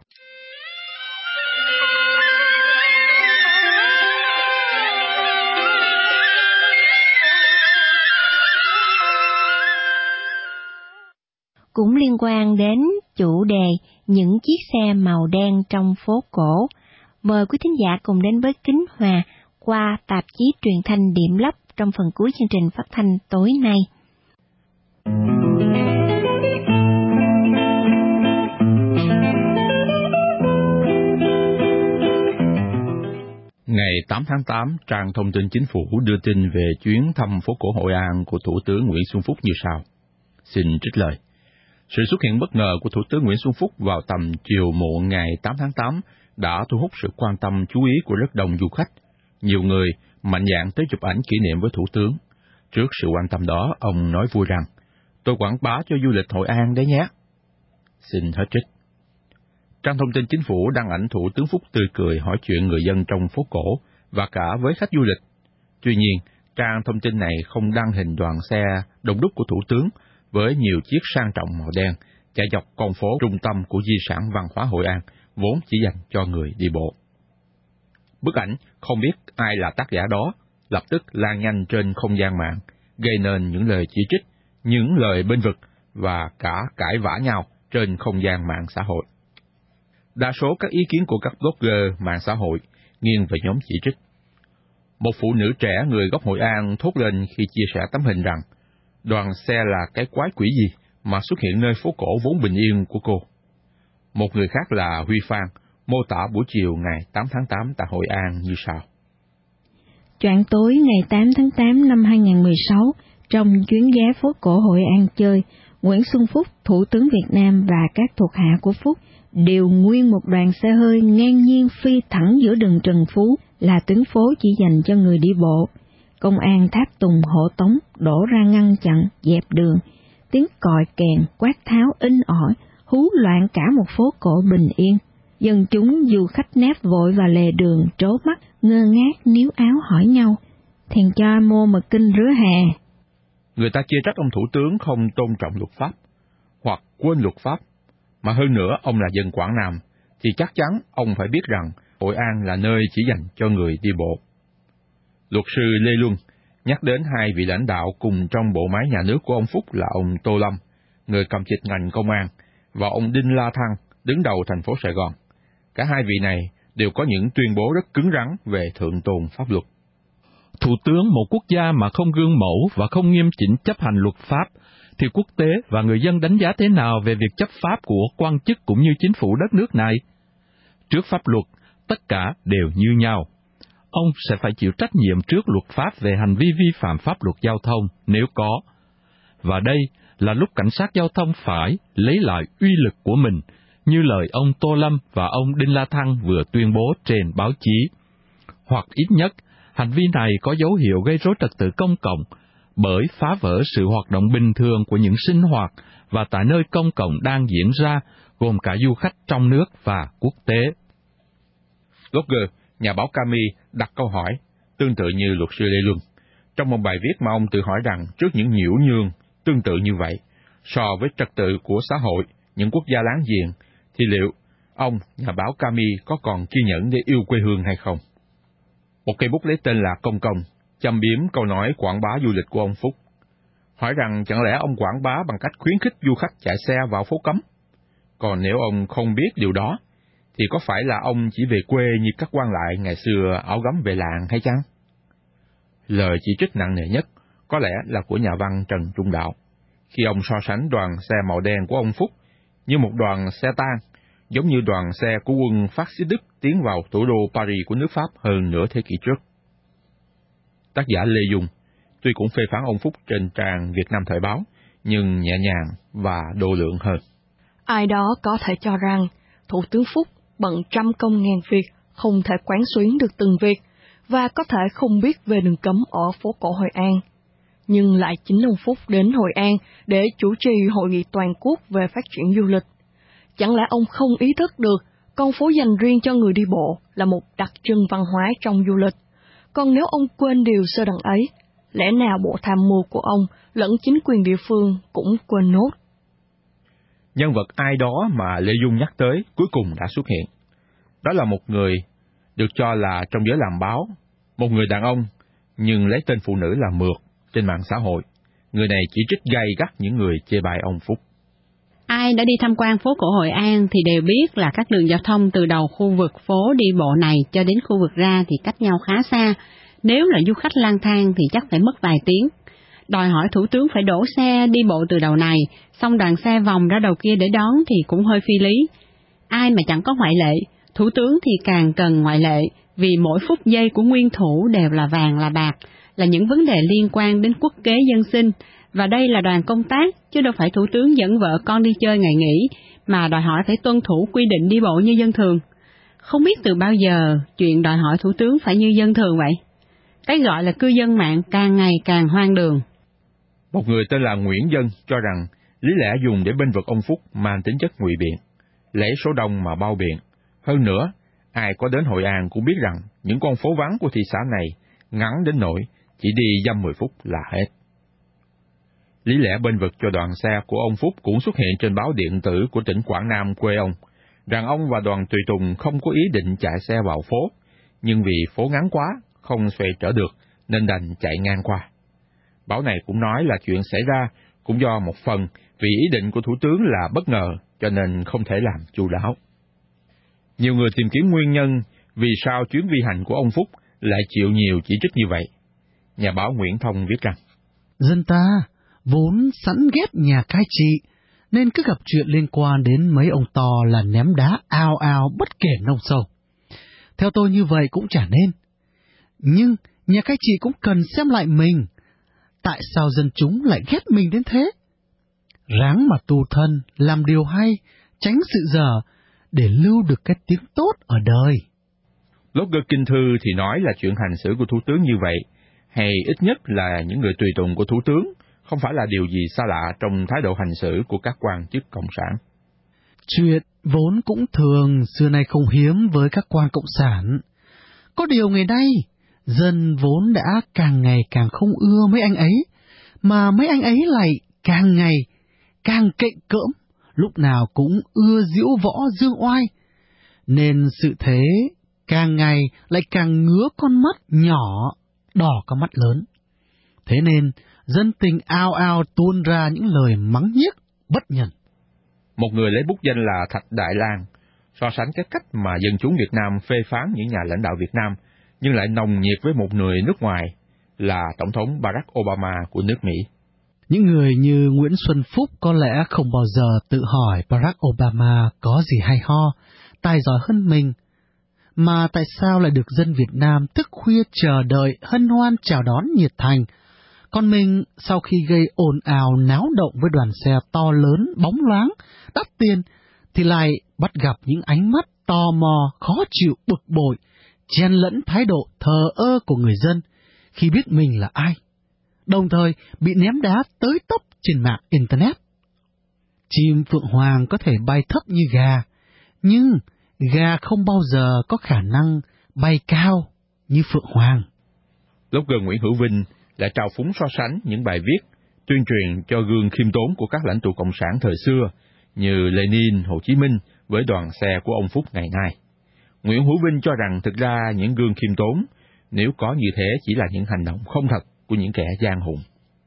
cũng liên quan đến chủ đề những chiếc xe màu đen trong phố cổ. Mời quý thính giả cùng đến với Kính Hòa qua tạp chí truyền thanh Điểm Lấp trong phần cuối chương trình phát thanh tối nay. Ngày 8 tháng 8, trang thông tin chính phủ đưa tin về chuyến thăm phố cổ Hội An của Thủ tướng Nguyễn Xuân Phúc như sau. Xin trích lời. Sự xuất hiện bất ngờ của Thủ tướng Nguyễn Xuân Phúc vào tầm chiều muộn ngày 8 tháng 8 đã thu hút sự quan tâm chú ý của rất đông du khách. Nhiều người mạnh dạn tới chụp ảnh kỷ niệm với Thủ tướng. Trước sự quan tâm đó, ông nói vui rằng, tôi quảng bá cho du lịch Hội An đấy nhé. Xin hết trích. Trang thông tin chính phủ đăng ảnh Thủ tướng Phúc tươi cười hỏi chuyện người dân trong phố cổ và cả với khách du lịch. Tuy nhiên, trang thông tin này không đăng hình đoàn xe đông đúc của Thủ tướng với nhiều chiếc sang trọng màu đen chạy dọc con phố trung tâm của di sản văn hóa Hội An, vốn chỉ dành cho người đi bộ. Bức ảnh không biết ai là tác giả đó, lập tức lan nhanh trên không gian mạng, gây nên những lời chỉ trích, những lời bênh vực và cả cãi vã nhau trên không gian mạng xã hội. Đa số các ý kiến của các blogger mạng xã hội nghiêng về nhóm chỉ trích. Một phụ nữ trẻ người gốc Hội An thốt lên khi chia sẻ tấm hình rằng đoàn xe là cái quái quỷ gì mà xuất hiện nơi phố cổ vốn bình yên của cô. Một người khác là Huy Phan mô tả buổi chiều ngày 8 tháng 8 tại Hội An như sau. Choạng tối ngày 8 tháng 8 năm 2016, trong chuyến ghé phố cổ Hội An chơi, Nguyễn Xuân Phúc, Thủ tướng Việt Nam và các thuộc hạ của Phúc đều nguyên một đoàn xe hơi ngang nhiên phi thẳng giữa đường Trần Phú là tuyến phố chỉ dành cho người đi bộ. Công an tháp tùng hộ tống đổ ra ngăn chặn, dẹp đường. Tiếng còi kèn, quát tháo in ỏi, hú loạn cả một phố cổ bình yên. Dân chúng du khách nép vội vào lề đường, trố mắt, ngơ ngác níu áo hỏi nhau. Thèn cho mua mà kinh rứa hè. Người ta chê trách ông Thủ tướng không tôn trọng luật pháp, hoặc quên luật pháp. Mà hơn nữa, ông là dân Quảng Nam, thì chắc chắn ông phải biết rằng Hội An là nơi chỉ dành cho người đi bộ. Luật sư Lê Luân nhắc đến hai vị lãnh đạo cùng trong bộ máy nhà nước của ông Phúc là ông Tô Lâm, người cầm trịch ngành công an, và ông Đinh La Thăng, đứng đầu thành phố Sài Gòn. Cả hai vị này đều có những tuyên bố rất cứng rắn về thượng tôn pháp luật. Thủ tướng một quốc gia mà không gương mẫu và không nghiêm chỉnh chấp hành luật pháp, thì quốc tế và người dân đánh giá thế nào về việc chấp pháp của quan chức cũng như chính phủ đất nước này? Trước pháp luật, tất cả đều như nhau. Ông sẽ phải chịu trách nhiệm trước luật pháp về hành vi vi phạm pháp luật giao thông nếu có. Và đây là lúc cảnh sát giao thông phải lấy lại uy lực của mình, như lời ông Tô Lâm và ông Đinh La Thăng vừa tuyên bố trên báo chí. Hoặc ít nhất, hành vi này có dấu hiệu gây rối trật tự công cộng, bởi phá vỡ sự hoạt động bình thường của những sinh hoạt và tại nơi công cộng đang diễn ra, gồm cả du khách trong nước và quốc tế. Blogger, nhà báo Cami đặt câu hỏi, tương tự như luật sư Lê Luân, trong một bài viết mà ông tự hỏi rằng trước những nhiễu nhương tương tự như vậy, so với trật tự của xã hội, những quốc gia láng giềng, thì liệu ông, nhà báo Cami, có còn kiên nhẫn để yêu quê hương hay không? Một cây bút lấy tên là Công Công châm biếm câu nói quảng bá du lịch của ông Phúc, hỏi rằng chẳng lẽ ông quảng bá bằng cách khuyến khích du khách chạy xe vào phố cấm? Còn nếu ông không biết điều đó, thì có phải là ông chỉ về quê như các quan lại ngày xưa áo gấm về làng hay chăng? Lời chỉ trích nặng nề nhất có lẽ là của nhà văn Trần Trung Đạo, khi ông so sánh đoàn xe màu đen của ông Phúc như một đoàn xe tang, giống như đoàn xe của quân phát xít Đức tiến vào thủ đô Paris của nước Pháp hơn nửa thế kỷ trước. Tác giả Lê Dung tuy cũng phê phán ông Phúc trên trang Việt Nam Thời báo, nhưng nhẹ nhàng và độ lượng hơn. Ai đó có thể cho rằng Thủ tướng Phúc bận trăm công ngàn việc, không thể quán xuyến được từng việc, và có thể không biết về đường cấm ở phố cổ Hội An. Nhưng lại chính ông Phúc đến Hội An để chủ trì hội nghị toàn quốc về phát triển du lịch. Chẳng lẽ ông không ý thức được con phố dành riêng cho người đi bộ là một đặc trưng văn hóa trong du lịch? Còn nếu ông quên điều sơ đẳng ấy, lẽ nào bộ tham mưu của ông lẫn chính quyền địa phương cũng quên nốt? Nhân vật ai đó mà Lê Dung nhắc tới cuối cùng đã xuất hiện. Đó là một người được cho là trong giới làm báo, một người đàn ông nhưng lấy tên phụ nữ là Mượt trên mạng xã hội. Người này chỉ trích gay gắt những người chê bai ông Phúc. Ai đã đi tham quan phố cổ Hội An thì đều biết là các đường giao thông từ đầu khu vực phố đi bộ này cho đến khu vực ra thì cách nhau khá xa. Nếu là du khách lang thang thì chắc phải mất vài tiếng. Đòi hỏi thủ tướng phải đổ xe đi bộ từ đầu này, xong đoàn xe vòng ra đầu kia để đón thì cũng hơi phi lý. Ai mà chẳng có ngoại lệ, thủ tướng thì càng cần ngoại lệ, vì mỗi phút giây của nguyên thủ đều là vàng là bạc, là những vấn đề liên quan đến quốc kế dân sinh, và đây là đoàn công tác, chứ đâu phải thủ tướng dẫn vợ con đi chơi ngày nghỉ, mà đòi hỏi phải tuân thủ quy định đi bộ như dân thường. Không biết từ bao giờ chuyện đòi hỏi thủ tướng phải như dân thường vậy? Cái gọi là cư dân mạng càng ngày càng hoang đường. Một người tên là Nguyễn Dân cho rằng lý lẽ dùng để bênh vực ông Phúc mang tính chất ngụy biện, lấy số đông mà bao biện. Hơn nữa, ai có đến Hội An cũng biết rằng những con phố vắng của thị xã này ngắn đến nỗi chỉ đi dăm 10 phút là hết. Lý lẽ bênh vực cho đoàn xe của ông Phúc cũng xuất hiện trên báo điện tử của tỉnh Quảng Nam quê ông, rằng ông và đoàn tùy tùng không có ý định chạy xe vào phố, nhưng vì phố ngắn quá, không xoay trở được nên đành chạy ngang qua. Báo này cũng nói là chuyện xảy ra cũng do một phần vì ý định của thủ tướng là bất ngờ cho nên không thể làm chu đáo. Nhiều người tìm kiếm nguyên nhân vì sao chuyến vi hành của ông Phúc lại chịu nhiều chỉ trích như vậy. Nhà báo Nguyễn Thông viết rằng: Dân ta vốn sẵn ghét nhà cai trị, nên cứ gặp chuyện liên quan đến mấy ông to là ném đá ao ao bất kể nông sâu. Theo tôi như vậy cũng chả nên. Nhưng nhà cai trị cũng cần xem lại mình. Tại sao dân chúng lại ghét mình đến thế? Ráng mà tu thân, làm điều hay, tránh sự dở, để lưu được cái tiếng tốt ở đời. Blogger Kinh Thư thì nói là chuyện hành xử của thủ tướng như vậy, hay ít nhất là những người tùy tùng của thủ tướng, không phải là điều gì xa lạ trong thái độ hành xử của các quan chức cộng sản. Chuyện vốn cũng thường, xưa nay không hiếm với các quan cộng sản. Có điều ngày nay, dân vốn đã càng ngày càng không ưa mấy anh ấy, mà mấy anh ấy lại càng ngày càng cạnh cỡm, lúc nào cũng ưa diễu võ dương oai, nên sự thế càng ngày lại càng ngứa con mắt nhỏ, đỏ con mắt lớn. Thế nên dân tình ao ao tuôn ra những lời mắng nhiếc bất nhân. Một người lấy bút danh là Thạch Đại Lang so sánh cái cách mà dân chúng Việt Nam phê phán những nhà lãnh đạo Việt Nam, nhưng lại nồng nhiệt với một người nước ngoài là Tổng thống Barack Obama của nước Mỹ. Những người như Nguyễn Xuân Phúc có lẽ không bao giờ tự hỏi Barack Obama có gì hay ho, tài giỏi hơn mình, mà tại sao lại được dân Việt Nam thức khuya chờ đợi hân hoan chào đón nhiệt thành, còn mình sau khi gây ồn ào náo động với đoàn xe to lớn, bóng loáng, đắt tiền, thì lại bắt gặp những ánh mắt tò mò, khó chịu, bực bội, chen lẫn thái độ thờ ơ của người dân khi biết mình là ai, đồng thời bị ném đá tới tấp trên mạng Internet. Chim phượng hoàng có thể bay thấp như gà, nhưng gà không bao giờ có khả năng bay cao như phượng hoàng. Blogger Nguyễn Hữu Vinh lại trào phúng so sánh những bài viết tuyên truyền cho gương khiêm tốn của các lãnh tụ cộng sản thời xưa như Lenin, Hồ Chí Minh với đoàn xe của ông Phúc ngày nay. Nguyễn Hữu Vinh cho rằng thực ra những gương khiêm tốn, nếu có như thế chỉ là những hành động không thật của những kẻ gian hùng.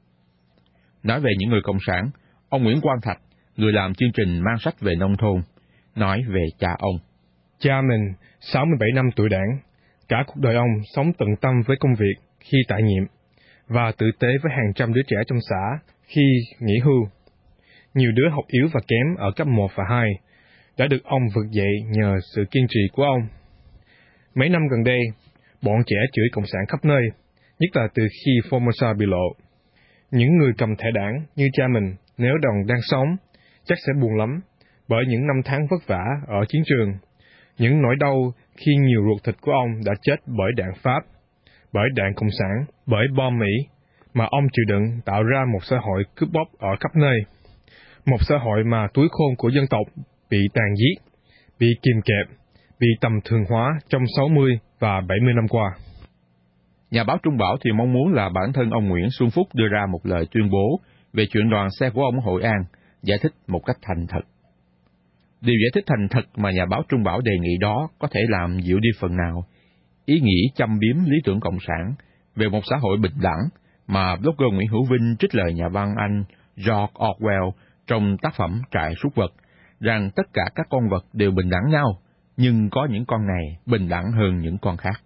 Nói về những người cộng sản, ông Nguyễn Quang Thạch, người làm chương trình mang sách về nông thôn, nói về cha ông. Cha mình 67 năm tuổi đảng, cả cuộc đời ông sống tận tâm với công việc khi tại nhiệm, và tử tế với hàng trăm đứa trẻ trong xã khi nghỉ hưu. Nhiều đứa học yếu và kém ở cấp 1 và 2 đã được ông vực dậy nhờ sự kiên trì của ông. Mấy năm gần đây, bọn trẻ chửi cộng sản khắp nơi, nhất là từ khi Formosa bị lộ. Những người cầm thẻ đảng như cha mình nếu còn đang sống chắc sẽ buồn lắm, bởi những năm tháng vất vả ở chiến trường, những nỗi đau khi nhiều ruột thịt của ông đã chết bởi đạn Pháp, bởi đạn Cộng sản, bởi bom Mỹ, mà ông chịu đựng tạo ra một xã hội cướp bóc ở khắp nơi. Một xã hội mà túi khôn của dân tộc bị tàn giết, bị kìm kẹp, bị tầm thường hóa trong 60 và 70 năm qua. Nhà báo Trung Bảo thì mong muốn là bản thân ông Nguyễn Xuân Phúc đưa ra một lời tuyên bố về chuyện đoàn xe của ông ở Hội An, giải thích một cách thành thật. Điều giải thích thành thật mà nhà báo Trung Bảo đề nghị đó có thể làm dịu đi phần nào ý nghĩ châm biếm lý tưởng cộng sản về một xã hội bình đẳng mà blogger Nguyễn Hữu Vinh trích lời nhà văn Anh George Orwell trong tác phẩm Trại súc vật rằng tất cả các con vật đều bình đẳng nhau, nhưng có những con này bình đẳng hơn những con khác.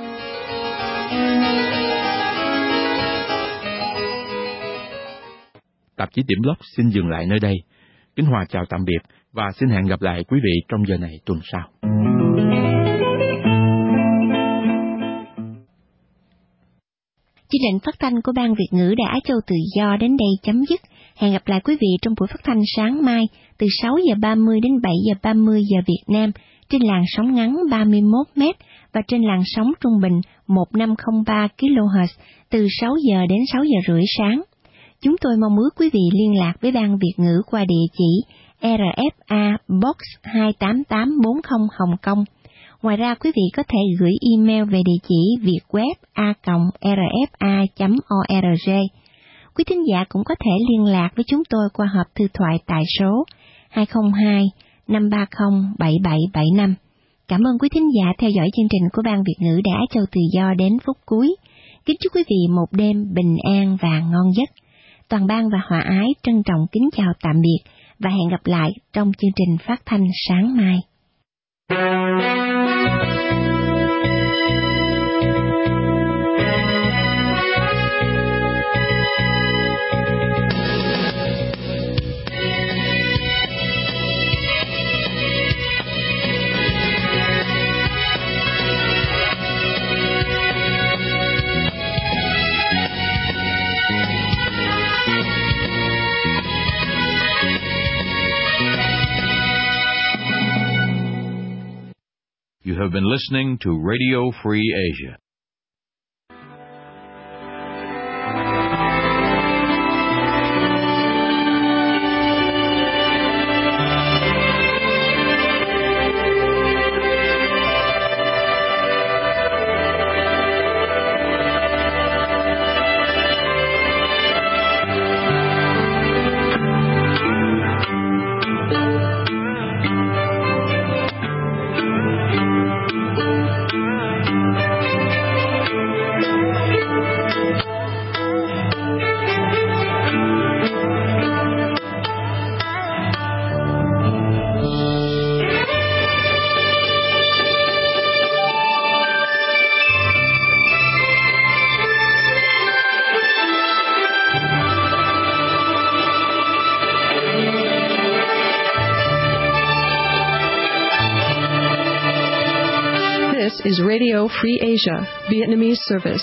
Tạp chí Điểm Blog xin dừng lại nơi đây. Kính Hòa chào tạm biệt và xin hẹn gặp lại quý vị trong giờ này tuần sau. Chương trình phát thanh của Ban Việt ngữ Đài Á Châu Tự Do đến đây chấm dứt. Hẹn gặp lại quý vị trong buổi phát thanh sáng mai từ 6:30 đến 7:30 giờ Việt Nam trên làn sóng ngắn 31 m và trên làn sóng trung bình 1503 kHz từ 6 giờ đến 6 giờ rưỡi sáng. Chúng tôi mong ước quý vị liên lạc với Ban Việt ngữ qua địa chỉ RFA Box 28840 Hồng Kông. Ngoài ra, quý vị có thể gửi email về địa chỉ vietweb@rfa.org. Quý thính giả cũng có thể liên lạc với chúng tôi qua hộp thư thoại tại số 202-530-7775. Cảm ơn quý thính giả theo dõi chương trình của Ban Việt ngữ Đài Á Châu Tự Do đến phút cuối. Kính chúc quý vị một đêm bình an và ngon giấc. Toàn ban và Hòa Ái trân trọng kính chào tạm biệt và hẹn gặp lại trong chương trình phát thanh sáng mai. You have been listening to Radio Free Asia. This is Radio Free Asia, Vietnamese service.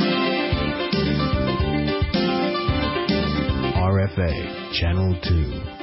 RFA, Channel 2.